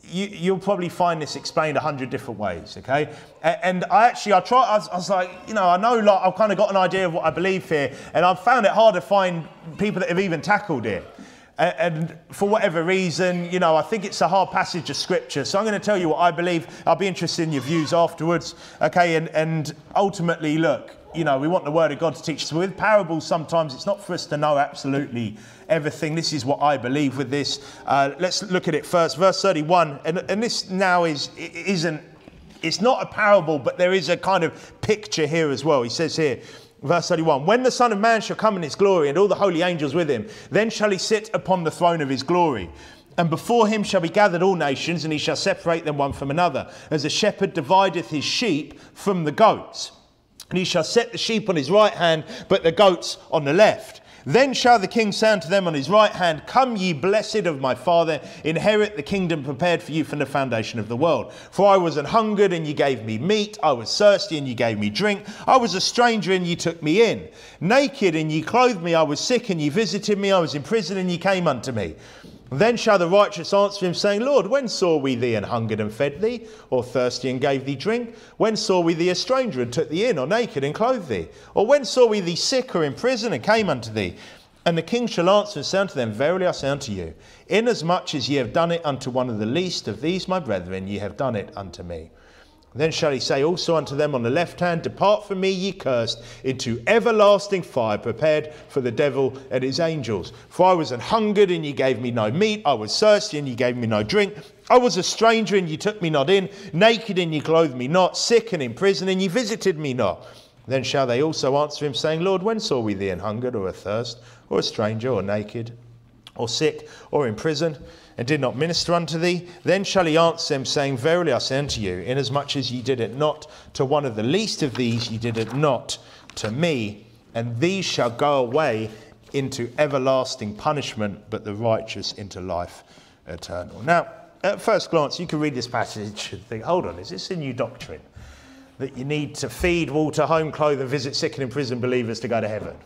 you, you'll probably find this explained a hundred different ways, okay? And, and I actually, I try, I was, I was like, you know, I know like I've kind of got an idea of what I believe here, and I've found it hard to find people that have even tackled it. And for whatever reason, you know, I think it's a hard passage of scripture. So I'm going to tell you what I believe. I'll be interested in your views afterwards. Okay, and, and ultimately, look, you know, we want the word of God to teach us. With parables, sometimes it's not for us to know absolutely everything. This is what I believe with this. Uh, let's look at it first. Verse thirty-one. And, and this now is, it isn't, it's not a parable, but there is a kind of picture here as well. He says here, verse thirty-one, when the Son of Man shall come in his glory and all the holy angels with him, then shall he sit upon the throne of his glory. And before him shall be gathered all nations, and he shall separate them one from another, as a shepherd divideth his sheep from the goats. And he shall set the sheep on his right hand, but the goats on the left. Then shall the king say unto them on his right hand, come ye blessed of my Father, inherit the kingdom prepared for you from the foundation of the world. For I was an hungered, and ye gave me meat. I was thirsty, and ye gave me drink. I was a stranger, and ye took me in. Naked, and ye clothed me. I was sick, and ye visited me. I was in prison, and ye came unto me. Then shall the righteous answer him, saying, Lord, when saw we thee and hungered and fed thee, or thirsty and gave thee drink? When saw we thee a stranger and took thee in, or naked and clothed thee? Or when saw we thee sick or in prison and came unto thee? And the king shall answer and say unto them, verily I say unto you, inasmuch as ye have done it unto one of the least of these my brethren, ye have done it unto me. Then shall he say also unto them on the left hand, depart from me, ye cursed, into everlasting fire, prepared for the devil and his angels. For I was an hungered, and ye gave me no meat. I was thirsty, and ye gave me no drink. I was a stranger, and ye took me not in. Naked, and ye clothed me not. Sick, and in prison, and ye visited me not. Then shall they also answer him, saying, Lord, when saw we thee an hungered, or athirst, or a stranger, or naked, or sick, or in prison, and did not minister unto thee? Then shall he answer them, saying, verily I say unto you, inasmuch as ye did it not to one of the least of these, ye did it not to me. And these shall go away into everlasting punishment, but the righteous into life eternal. Now, at first glance, you can read this passage and think, hold on, is this a new doctrine? That you need to feed, water, home, clothe, and visit sick and imprisoned believers to go to heaven?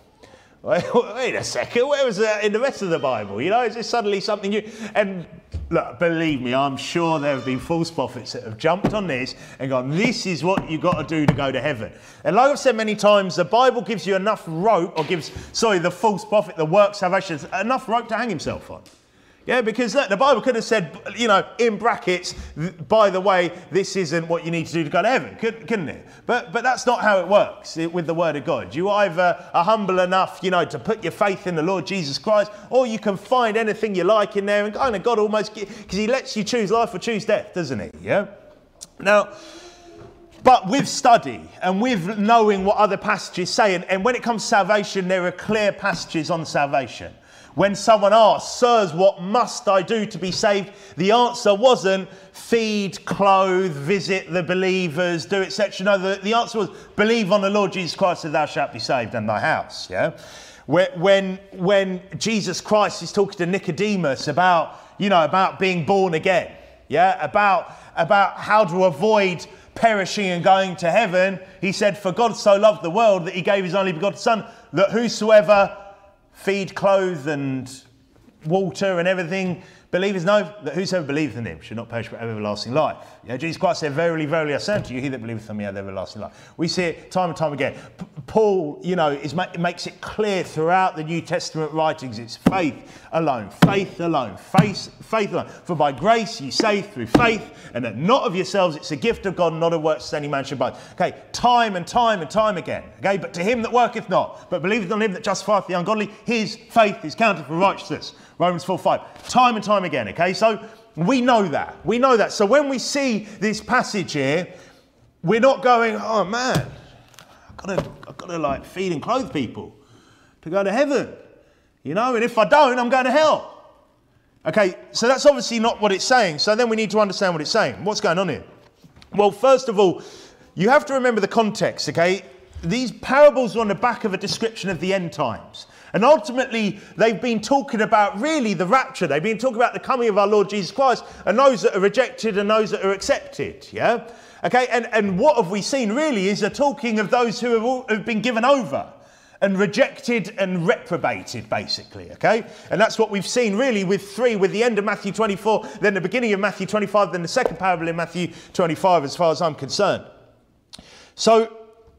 Wait a second, where was that in the rest of the Bible? You know, is this suddenly something new? And look, believe me, I'm sure there have been false prophets that have jumped on this and gone, this is what you've got to do to go to heaven. And like I've said many times, the Bible gives you enough rope, or gives, sorry, the false prophet, the work salvation, enough rope to hang himself on. Yeah, because look, the Bible could have said, you know, in brackets, by the way, this isn't what you need to do to go to heaven, couldn't it? But but that's not how it works with the word of God. You either are humble enough, you know, to put your faith in the Lord Jesus Christ, or you can find anything you like in there, and kind of God almost, because he lets you choose life or choose death, doesn't he? Yeah. Now, but with study and with knowing what other passages say, and, and when it comes to salvation, there are clear passages on salvation. When someone asks, sirs, what must I do to be saved? The answer wasn't feed, clothe, visit the believers, do et cetera. No, the, the answer was believe on the Lord Jesus Christ and thou shalt be saved, and thy house. Yeah. When, when Jesus Christ is talking to Nicodemus about, you know, about being born again, yeah, about, about how to avoid perishing and going to heaven, he said, for God so loved the world that he gave his only begotten Son, that whosoever feed, clothe, and water and everything, believers know that whosoever believeth in him should not perish but have everlasting life. Yeah, Jesus Christ said, verily, verily, I say unto you, he that believeth on me hath everlasting life. We see it time and time again. P- Paul, you know, is ma- makes it clear throughout the New Testament writings, it's faith alone, faith alone, faith, faith alone. For by grace ye saved through faith, and that not of yourselves, it's a gift of God, not of works, that any man should boast. Okay, time and time and time again. Okay, but to him that worketh not, but believeth on him that justifieth the ungodly, his faith is counted for righteousness. Romans four five. Time and time again, okay? So we know that. We know that. So when we see this passage here, we're not going, oh man, I've got to, I've got to like feed and clothe people to go to heaven. You know, and if I don't, I'm going to hell. Okay, so that's obviously not what it's saying. So then we need to understand what it's saying. What's going on here? Well, first of all, you have to remember the context, okay? These parables are on the back of a description of the end times. And ultimately, they've been talking about really the rapture. They've been talking about the coming of our Lord Jesus Christ, and those that are rejected and those that are accepted. Yeah? Okay, and, and what have we seen really is a talking of those who have, all, have been given over. and rejected and reprobated, basically, okay? And that's what we've seen really with three, with the end of Matthew twenty-four, then the beginning of Matthew twenty-five, then the second parable in Matthew twenty-five, as far as I'm concerned. So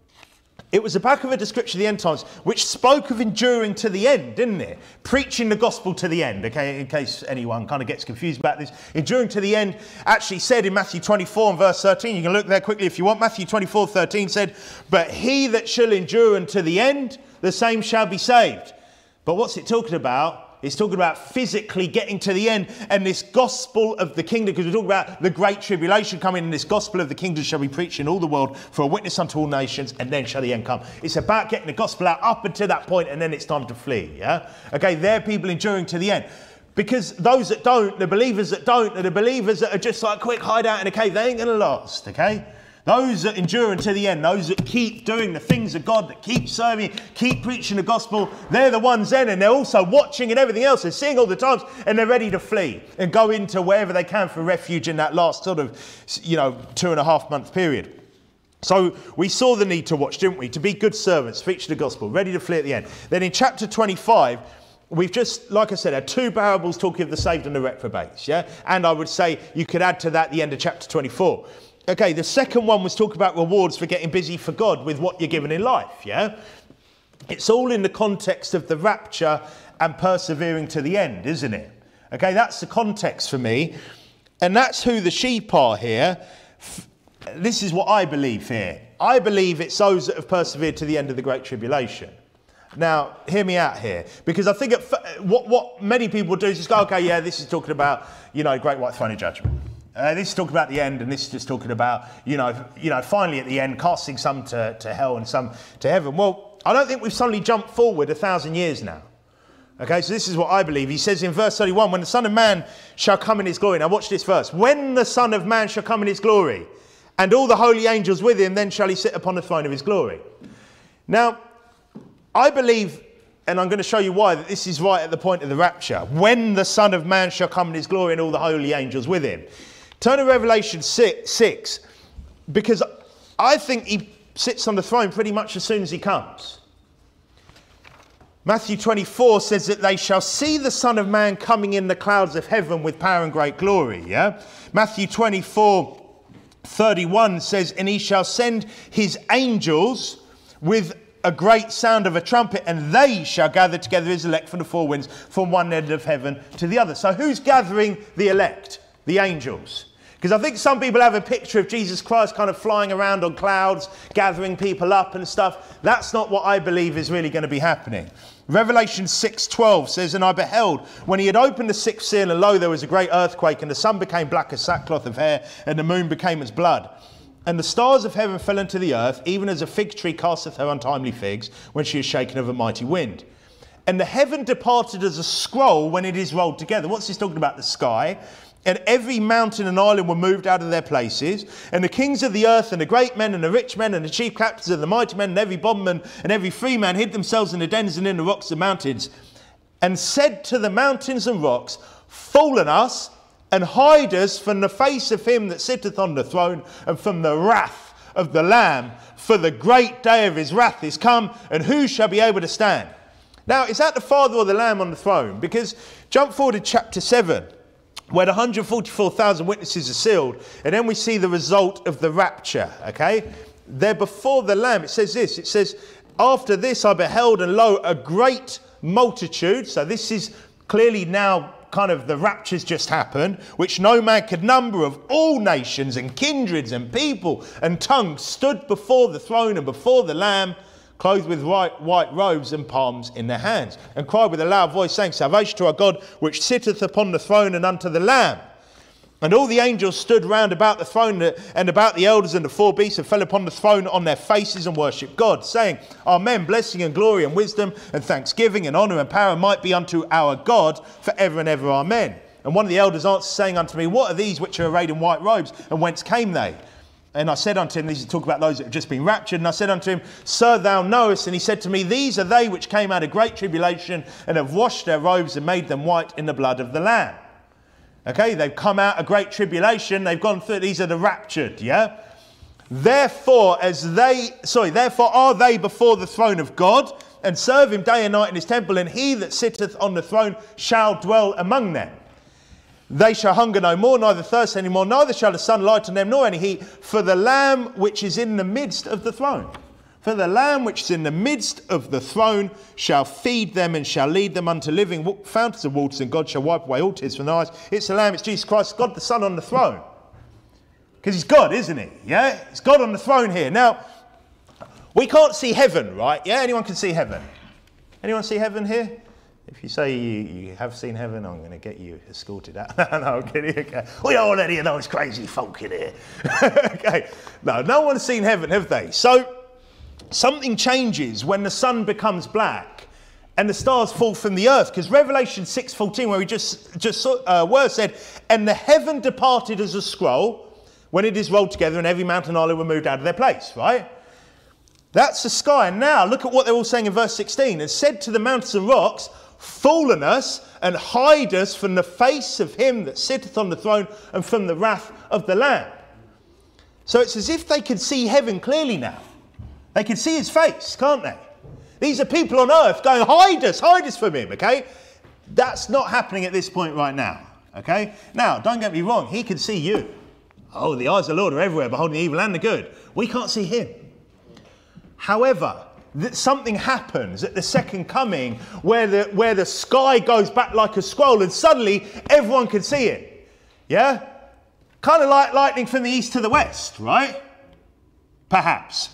it was the back of a description of the end times, which spoke of enduring to the end, didn't it? Preaching the gospel to the end, okay, in case anyone kind of gets confused about this. Enduring to the end actually said in Matthew twenty-four and verse thirteen, you can look there quickly if you want. Matthew twenty-four, thirteen said, but he that shall endure unto the end, the same shall be saved. But what's it talking about? It's talking about physically getting to the end, and this gospel of the kingdom, because we're talking about the great tribulation coming, and this gospel of the kingdom shall be preached in all the world for a witness unto all nations, and then shall the end come. It's about getting the gospel out up until that point, and then it's time to flee, yeah? Okay, they're people enduring to the end. Because those that don't, the believers that don't, are the believers that are just like quick hide out in a cave, they ain't going to last, okay? Those that endure until the end, those that keep doing the things of God, that keep serving, keep preaching the gospel, they're the ones then, and they're also watching and everything else. They're seeing all the times, and they're ready to flee and go into wherever they can for refuge in that last sort of, you know, two and a half month period. So we saw the need to watch, didn't we? To be good servants, preach the gospel, ready to flee at the end. Then in chapter twenty-five, we've just, like I said, had two parables talking of the saved and the reprobates, yeah? And I would say you could add to that the end of chapter twenty-four. Okay, the second one was talk about rewards for getting busy for God with what you're given in life, yeah? It's all in the context of the rapture and persevering to the end, isn't it? Okay, that's the context for me. And that's who the sheep are here. This is what I believe here. I believe it's those that have persevered to the end of the Great Tribulation. Now, hear me out here, because I think it, what, what many people do is just go, okay, yeah, this is talking about, you know, great white throne of judgment. Uh, this is talking about the end, and this is just talking about, you know, you know, finally at the end, casting some to, to hell and some to heaven. Well, I don't think we've suddenly jumped forward a thousand years now. Okay, so this is what I believe. He says in verse thirty-one, when the Son of Man shall come in his glory. Now watch this verse. When the Son of Man shall come in his glory, and all the holy angels with him, then shall he sit upon the throne of his glory. Now, I believe, and I'm going to show you why, that this is right at the point of the rapture. When the Son of Man shall come in his glory, and all the holy angels with him. Turn to Revelation six, because I think he sits on the throne pretty much as soon as he comes. Matthew twenty-four says that they shall see the Son of Man coming in the clouds of heaven with power and great glory, yeah? Matthew twenty-four, thirty-one says, and he shall send his angels with a great sound of a trumpet, and they shall gather together his elect from the four winds, from one end of heaven to the other. So who's gathering the elect? The angels. Because I think some people have a picture of Jesus Christ kind of flying around on clouds, gathering people up and stuff. That's not what I believe is really going to be happening. Revelation six twelve says, and I beheld, when he had opened the sixth seal, and lo, there was a great earthquake, and the sun became black as sackcloth of hair, and the moon became as blood. And the stars of heaven fell into the earth, even as a fig tree casteth her untimely figs, when she is shaken of a mighty wind. And the heaven departed as a scroll when it is rolled together. What's this talking about? The sky. And every mountain and island were moved out of their places. And the kings of the earth and the great men and the rich men and the chief captains and the mighty men and every bondman and every free man hid themselves in the dens and in the rocks and mountains, and said to the mountains and rocks, fall on us and hide us from the face of him that sitteth on the throne and from the wrath of the Lamb. For the great day of his wrath is come, and who shall be able to stand? Now, is that the Father or the Lamb on the throne? Because jump forward to chapter seven. Where the one hundred forty-four thousand witnesses are sealed, and then we see the result of the rapture, okay? They're before the Lamb. It says this, it says, after this I beheld, and lo, a great multitude. So this is clearly now kind of the rapture's just happened, which no man could number, of all nations and kindreds and people and tongues, stood before the throne and before the Lamb, clothed with white, white robes and palms in their hands, and cried with a loud voice, saying, salvation to our God, which sitteth upon the throne and unto the Lamb. And all the angels stood round about the throne and about the elders and the four beasts, and fell upon the throne on their faces and worshipped God, saying, Amen, blessing and glory and wisdom and thanksgiving and honour and power might be unto our God for ever and ever. Amen. And one of the elders answered, saying unto me, what are these which are arrayed in white robes, and whence came they? And I said unto him, these are talk about those that have just been raptured. And I said unto him, Sir, thou knowest. And he said to me, these are they which came out of great tribulation and have washed their robes and made them white in the blood of the Lamb. Okay, they've come out of great tribulation. They've gone through, these are the raptured, yeah? Therefore, as they, sorry, therefore are they before the throne of God, and serve him day and night in his temple, and he that sitteth on the throne shall dwell among them. They shall hunger no more, neither thirst any more, neither shall the sun light on them, nor any heat, for the Lamb which is in the midst of the throne. For the Lamb which is in the midst of the throne shall feed them and shall lead them unto living fountains of waters, and God shall wipe away all tears from their eyes. It's the Lamb, it's Jesus Christ, God the Son on the throne. Because he's God, isn't he? Yeah, it's God on the throne here. Now, we can't see heaven, right? Yeah, anyone can see heaven. Anyone see heaven here? If you say you, you have seen heaven, I'm going to get you escorted out. No, I'm kidding. Okay. We don't want any of those crazy folk in here. Okay. No, no one's seen heaven, have they? So, something changes when the sun becomes black and the stars fall from the earth. Because Revelation six fourteen, where we just, just uh, were said, and the heaven departed as a scroll when it is rolled together, and every mountain and island were moved out of their place, right? That's the sky. And now, look at what they're all saying in verse sixteen. And said to the mountains and rocks, fall on us and hide us from the face of him that sitteth on the throne and from the wrath of the Lamb. So it's as if they could see heaven clearly now. They can see his face, can't they? These are people on earth going, hide us, hide us from him, okay? That's not happening at this point right now, okay? Now, don't get me wrong, he can see you. Oh, the eyes of the Lord are everywhere, beholding the evil and the good. We can't see him. However, that something happens at the second coming where the, where the sky goes back like a scroll and suddenly everyone can see it. Yeah? Kind of like lightning from the east to the west, right? Perhaps.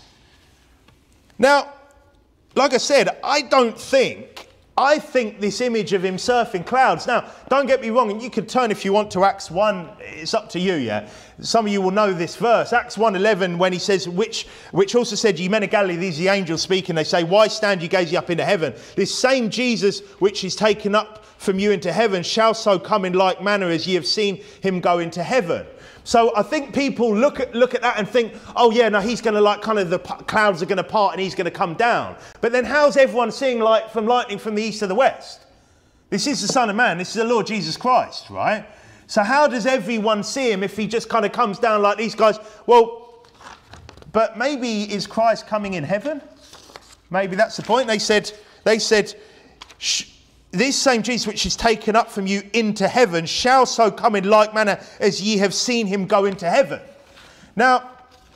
Now, like I said, I don't think, I think this image of him surfing clouds. Now, don't get me wrong, and you can turn if you want to Acts one, it's up to you, yeah? Some of you will know this verse, Acts one eleven, when he says, which which also said, ye men of Galilee, these are the angels speaking, they say, why stand ye gazing up into heaven? This same Jesus which is taken up from you into heaven shall so come in like manner as ye have seen him go into heaven. So I think people look at look at that and think, oh yeah, no, he's going to like kind of the clouds are going to part and he's going to come down. But then how's everyone seeing light from lightning from the east to the west? This is the Son of Man. This is the Lord Jesus Christ, right? So how does everyone see him if he just kind of comes down like these guys? Well, but maybe is Christ coming in heaven? Maybe that's the point. They said, they said, Shh. This same Jesus which is taken up from you into heaven shall so come in like manner as ye have seen him go into heaven. Now,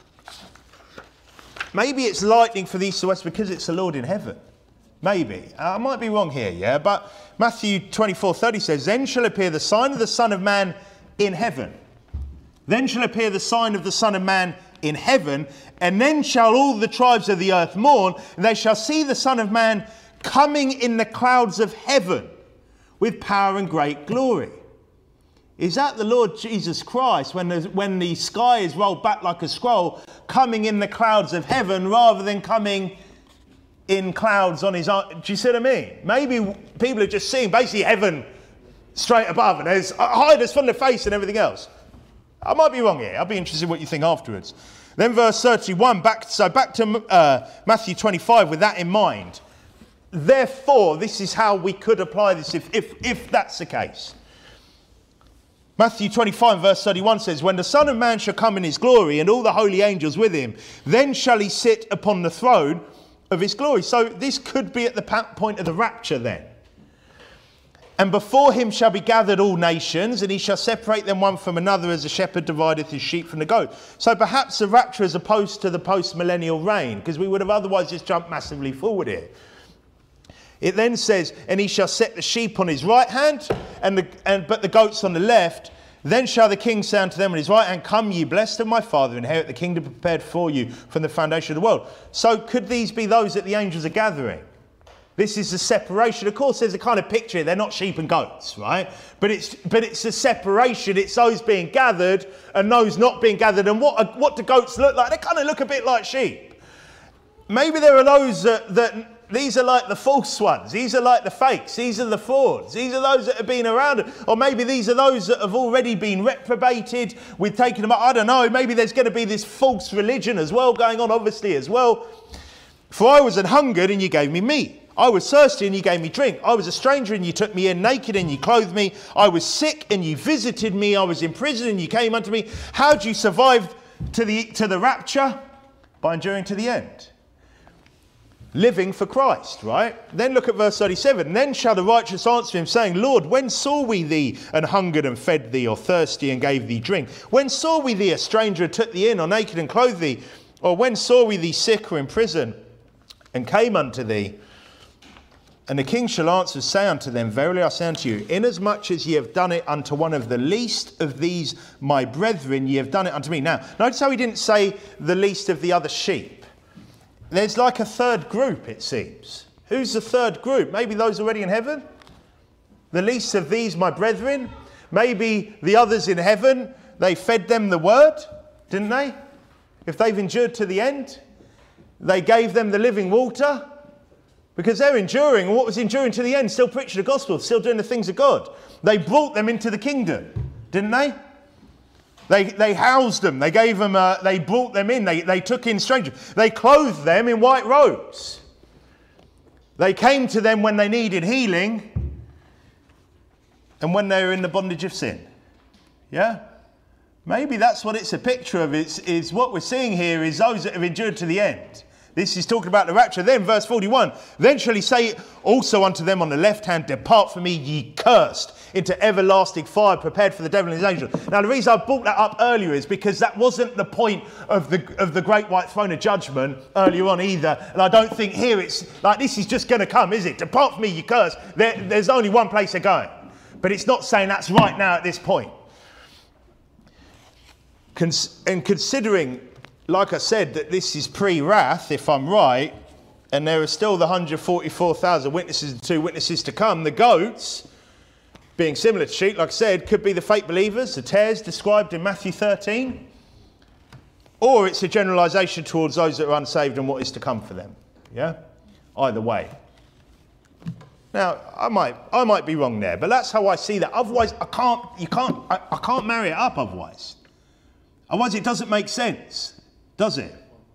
maybe it's lightning for the east to west because it's the Lord in heaven. Maybe. Uh, I might be wrong here, yeah? But Matthew twenty-four thirty says, then shall appear the sign of the Son of Man in heaven. Then shall appear the sign of the Son of Man in heaven, and then shall all the tribes of the earth mourn, and they shall see the Son of Man coming in the clouds of heaven with power and great glory. Is that the Lord Jesus Christ when the, when the sky is rolled back like a scroll, coming in the clouds of heaven rather than coming in clouds on his own? Do you see what I mean? Maybe people are just seeing basically heaven straight above and there's hide us from the face and everything else. I might be wrong here. I'll be interested in what you think afterwards. Then verse thirty-one, back, so back to uh, Matthew twenty-five with that in mind. Therefore, this is how we could apply this if, if, if that's the case. Matthew twenty-five verse thirty-one says, when the Son of Man shall come in his glory and all the holy angels with him, then shall he sit upon the throne of his glory. So this could be at the point of the rapture then. And before him shall be gathered all nations, and he shall separate them one from another as a shepherd divideth his sheep from the goat. So perhaps the rapture as opposed to the post-millennial reign, because we would have otherwise just jumped massively forward here. It then says, and he shall set the sheep on his right hand, and the, and, but the goats on the left. Then shall the king say unto them on his right hand, come ye blessed of my Father, inherit the kingdom prepared for you from the foundation of the world. So could these be those that the angels are gathering? This is the separation. Of course, there's a kind of picture. They're not sheep and goats, right? But it's but it's a separation. It's those being gathered and those not being gathered. And what, what do goats look like? They kind of look a bit like sheep. Maybe there are those that... that these are like the false ones. These are like the fakes. These are the frauds. These are those that have been around. Or maybe these are those that have already been reprobated. We've taken them up. I don't know. Maybe there's going to be this false religion as well going on, obviously, as well. For I was an hungered and you gave me meat. I was thirsty and you gave me drink. I was a stranger and you took me in, naked and you clothed me. I was sick and you visited me. I was in prison and you came unto me. How do you survive to the, to the rapture? By enduring to the end. living for Christ, right? Then look at verse thirty-seven. Then shall the righteous answer him, saying, Lord, when saw we thee and hungered and fed thee, or thirsty and gave thee drink? When saw we thee a stranger and took thee in, or naked and clothed thee? Or when saw we thee sick or in prison and came unto thee? And the king shall answer, say unto them, verily I say unto you, inasmuch as ye have done it unto one of the least of these my brethren, ye have done it unto me. Now, notice how he didn't say the least of the other sheep. There's like a third group, it seems. Who's the third group? Maybe those already in heaven? The least of these my brethren? Maybe the others in heaven, they fed them the word, didn't they? If they've endured to the end, they gave them the living water. Because they're enduring, and what was enduring to the end? Still preaching the gospel, still doing the things of God. They brought them into the kingdom, didn't they? They, they housed them, they gave them, uh, they brought them in, they, they took in strangers. They clothed them in white robes. They came to them when they needed healing and when they were in the bondage of sin. Yeah? Maybe that's what it's a picture of. It's, is what we're seeing here is those that have endured to the end. This is talking about the rapture. Then verse forty-one, then shall he say also unto them on the left hand, depart from me, ye cursed, into everlasting fire prepared for the devil and his angels. Now the reason I brought that up earlier is because that wasn't the point of the of the great white throne of judgment earlier on either. And I don't think here it's like this is just going to come, is it? Depart from me, ye cursed. There, there's only one place they're going. But it's not saying that's right now at this point. Cons- and considering, like I said, that this is pre-wrath, if I'm right, and there are still the one hundred forty-four thousand witnesses and two witnesses to come, the goats, being similar to sheep, like I said, could be the fake believers, the tares described in Matthew thirteen, or it's a generalisation towards those that are unsaved and what is to come for them. Yeah? Either way. Now, I might I might be wrong there, but that's how I see that. Otherwise, I can't, you can't, I, I can't marry it up otherwise. Otherwise, it doesn't make sense. Does it?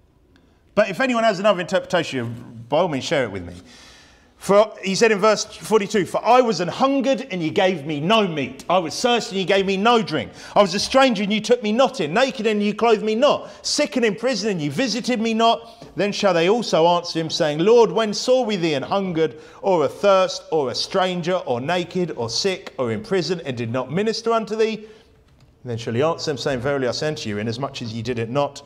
But if anyone has another interpretation, by all means share it with me. For he said in verse forty-two, for I was an hungered and you gave me no meat. I was thirsty and you gave me no drink. I was a stranger and you took me not in. Naked and you clothed me not. Sick and in prison and you visited me not. Then shall they also answer him, saying, Lord, when saw we thee an hungered or athirst or a stranger or naked or sick or in prison and did not minister unto thee? And then shall he answer them, saying, verily I say unto you, inasmuch as ye did it not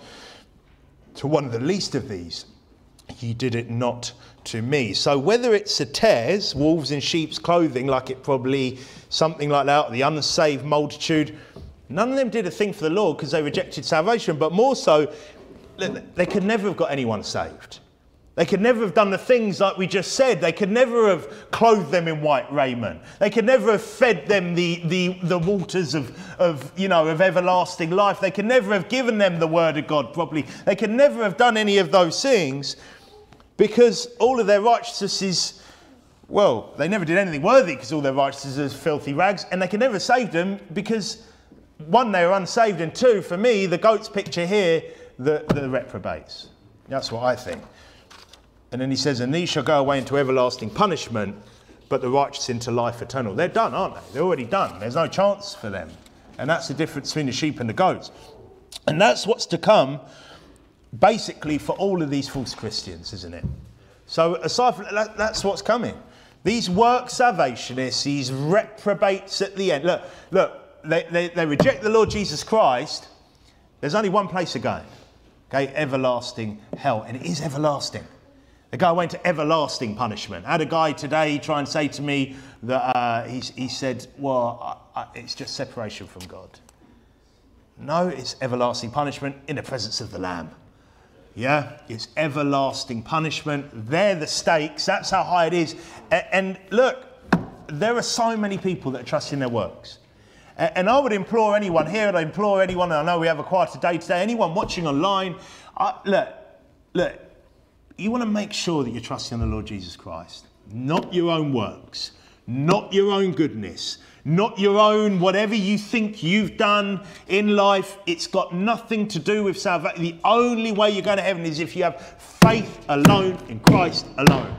to one of the least of these, ye did it not to me. So whether it's a tares, wolves in sheep's clothing, like it probably something like that, the unsaved multitude, none of them did a thing for the Lord because they rejected salvation, but more so, they could never have got anyone saved. They could never have done the things like we just said. They could never have clothed them in white raiment. They could never have fed them the, the, the waters of, of, you know, of everlasting life. They could never have given them the word of God properly. They could never have done any of those things because all of their righteousness is, well, they never did anything worthy because all their righteousness is filthy rags, and they could never have saved them because, one, they were unsaved, and two, for me, the goat's picture here, the, the reprobates. That's what I think. And then he says, and these shall go away into everlasting punishment, but the righteous into life eternal. They're done, aren't they? They're already done. There's no chance for them. And that's the difference between the sheep and the goats. And that's what's to come, basically, for all of these false Christians, isn't it? So aside from that, that's what's coming. These work salvationists, these reprobates at the end. Look, look, they, they, they reject the Lord Jesus Christ. There's only one place they're going. Okay, everlasting hell. And it is everlasting. They go away into everlasting punishment. I had a guy today try and say to me that uh, he, he said, well, I, I, it's just separation from God. No, it's everlasting punishment in the presence of the Lamb. Yeah, it's everlasting punishment. They're the stakes. That's how high it is. And, and look, there are so many people that are trusting their works. And, and I would implore anyone here, and I implore anyone, and I know we have a quieter day today, anyone watching online, I, look, look, you want to make sure that you're trusting in the Lord Jesus Christ, not your own works, not your own goodness, not your own whatever you think you've done in life. It's got nothing to do with salvation. The only way you're going to heaven is if you have faith alone in Christ alone.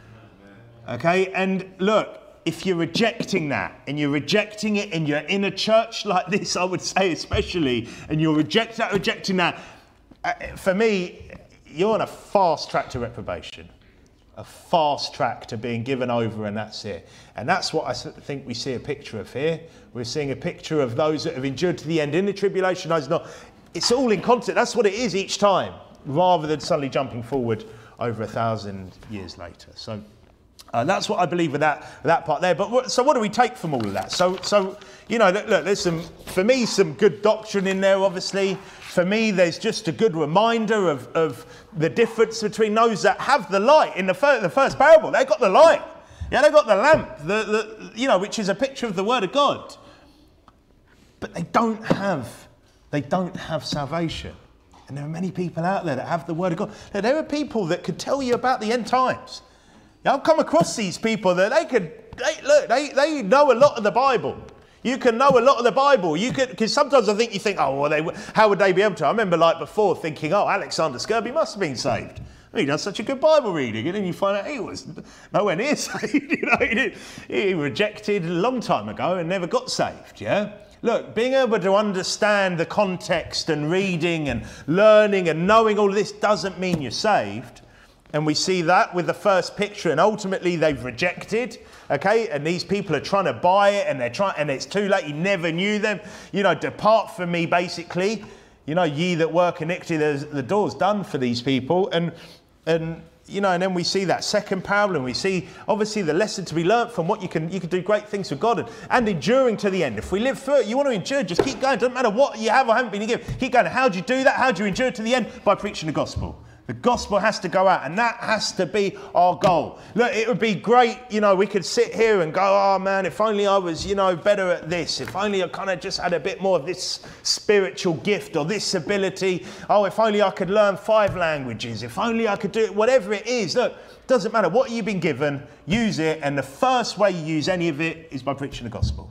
Okay, and look, if you're rejecting that and you're rejecting it and you're in a church like this, I would say especially, and you're reject that, rejecting that, uh, for me, you're on a fast track to reprobation. a fast track to being given over, and that's it. And that's what I think we see a picture of here. We're seeing a picture of those that have endured to the end in the tribulation. Those not. It's all in context. That's what it is each time, rather than suddenly jumping forward over a thousand years later. So uh, that's what I believe with that that part there. But what, so what do we take from all of that? So so you know, look, there's some, for me, some good doctrine in there. Obviously, for me, there's just a good reminder of of the difference between those that have the light in the first, the first parable. They got the light. Yeah, they got the lamp. The the you know, which is a picture of the Word of God. But they don't have. They don't have salvation. And there are many people out there that have the Word of God. Now, there are people that could tell you about the end times. Yeah, I've come across these people that they could, they, look, they, they know a lot of the Bible. You can know a lot of the Bible. You could, because sometimes I think you think, oh, well, they, how would they be able to? I remember like before thinking, oh, Alexander Scurby must have been saved. He does such a good Bible reading, and then you find out he was nowhere near saved. You know, he, did, he rejected a long time ago and never got saved, yeah? Look, being able to understand the context and reading and learning and knowing all of this doesn't mean you're saved. And we see that with the first picture, and ultimately they've rejected, okay? And these people are trying to buy it, and they're trying, and it's too late. You never knew them. You know, depart from me, basically. You know, ye that work iniquity, the door's done for these people. And, and you know, and then we see that second parable, and we see obviously the lesson to be learnt from what you can you can do great things for God, and, and enduring to the end. If we live through it, you want to endure, just keep going. Doesn't matter what you have or haven't been given. Keep going. How do you do that? How do you endure to the end? By preaching the gospel. The gospel has to go out, and that has to be our goal. Look, it would be great, you know, we could sit here and go, oh man, if only I was, you know, better at this. If only I kind of just had a bit more of this spiritual gift or this ability. Oh, if only I could learn five languages. If only I could do it, whatever it is. Look, doesn't matter what you've been given, use it. And the first way you use any of it is by preaching the gospel.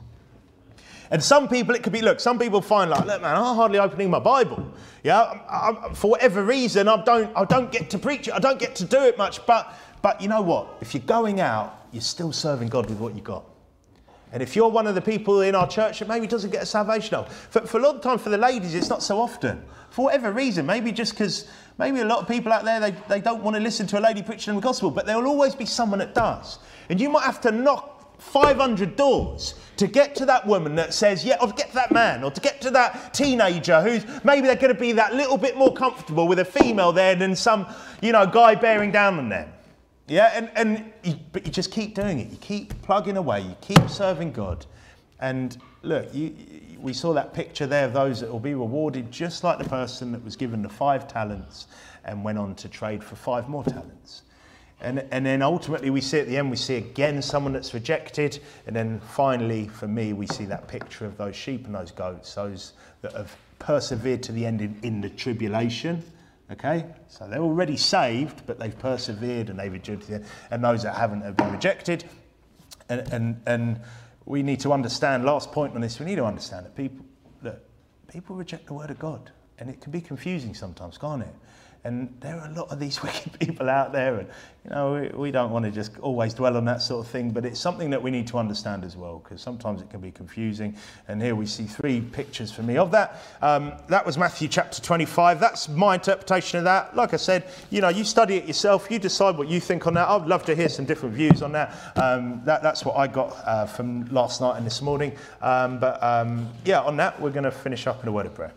And some people, it could be, look, some people find like, look, man, I'm hardly opening my Bible. Yeah, I, I, for whatever reason, I don't, I don't get to preach it. I don't get to do it much. But, but you know what? If you're going out, you're still serving God with what you got. And if you're one of the people in our church that maybe doesn't get a salvation of, for, for a lot of time for the ladies, it's not so often. For whatever reason, maybe just because maybe a lot of people out there, they, they don't want to listen to a lady preaching the gospel, but there will always be someone that does. And you might have to knock five hundred doors to get to that woman that says, yeah, or to get to that man, or to get to that teenager who's maybe they're going to be that little bit more comfortable with a female there than some, you know, guy bearing down on them. Yeah, and, and you, but you just keep doing it. You keep plugging away. You keep serving God. And look, you, you, we saw that picture there of those that will be rewarded just like the person that was given the five talents and went on to trade for five more talents. And, and then ultimately we see at the end, we see again someone that's rejected. And then finally, for me, we see that picture of those sheep and those goats, those that have persevered to the end in, in the tribulation. Okay, so they're already saved, but they've persevered and they've endured to the end. And those that haven't have been rejected. And, and, and we need to understand, last point on this, we need to understand that people, look, people reject the word of God. And it can be confusing sometimes, can't it? And there are a lot of these wicked people out there, and you know we, we don't want to just always dwell on that sort of thing, but it's something that we need to understand as well, because sometimes it can be confusing. And here we see three pictures for me of that. Um, that was Matthew chapter twenty-five. That's my interpretation of that. Like I said, you know, you study it yourself. You decide what you think on that. I'd love to hear some different views on that. Um, that that's what I got uh, from last night and this morning. Um, but um, yeah, on that, we're going to finish up in a word of prayer.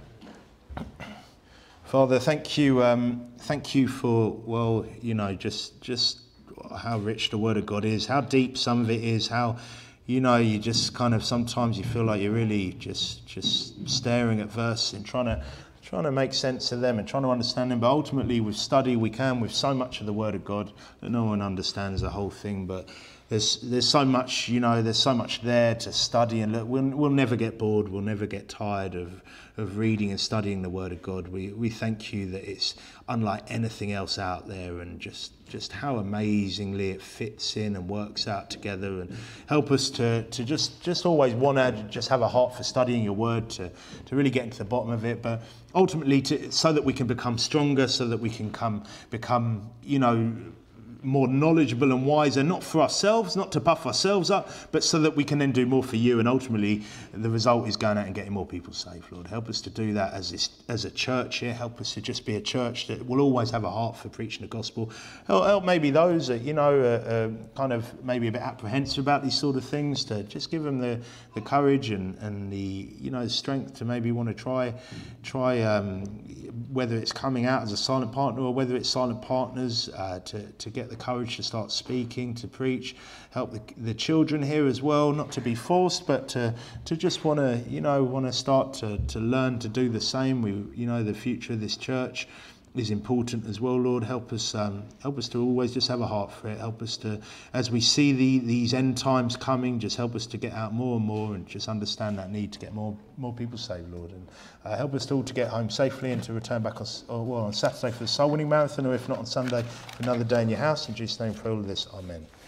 Father, thank you, um, thank you for, well, you know, just just how rich the Word of God is, how deep some of it is, how, you know, you just kind of, sometimes you feel like you're really just just staring at verse and trying to trying to make sense of them and trying to understand them. But ultimately, with study, we can, with so much of the Word of God, that no one understands the whole thing. But there's there's so much, you know, there's so much there to study, and look, we'll we'll never get bored, we'll never get tired of of reading and studying the Word of God. We we thank you that it's unlike anything else out there, and just just how amazingly it fits in and works out together. And help us to to just just always want to just have a heart for studying your Word, to to really get into the bottom of it, but ultimately to so that we can become stronger, so that we can come become, you know, more knowledgeable and wiser, not for ourselves, not to buff ourselves up, but so that we can then do more for you. And ultimately, the result is going out and getting more people saved. Lord, help us to do that as this, as a church here. Help us to just be a church that will always have a heart for preaching the gospel. Help, help maybe those that, you know, are, are kind of maybe a bit apprehensive about these sort of things, to just give them the, the courage and, and the, you know, strength to maybe want to try, try um, whether it's coming out as a silent partner or whether it's silent partners, uh, to, to get the courage to start speaking, to preach. Help the, the children here as well, not to be forced, but to, to just want to, you know, want to start to, to learn to do the same. We, you know, the future of this church is important as well. Lord, help us, um, help us to always just have a heart for it. Help us to, as we see the, these end times coming, just help us to get out more and more and just understand that need to get more more people saved, Lord. And uh, help us all to get home safely and to return back on, or, well, on Saturday for the soul winning marathon, or if not on Sunday, for another day in your house. In Jesus' name, for all of this, amen.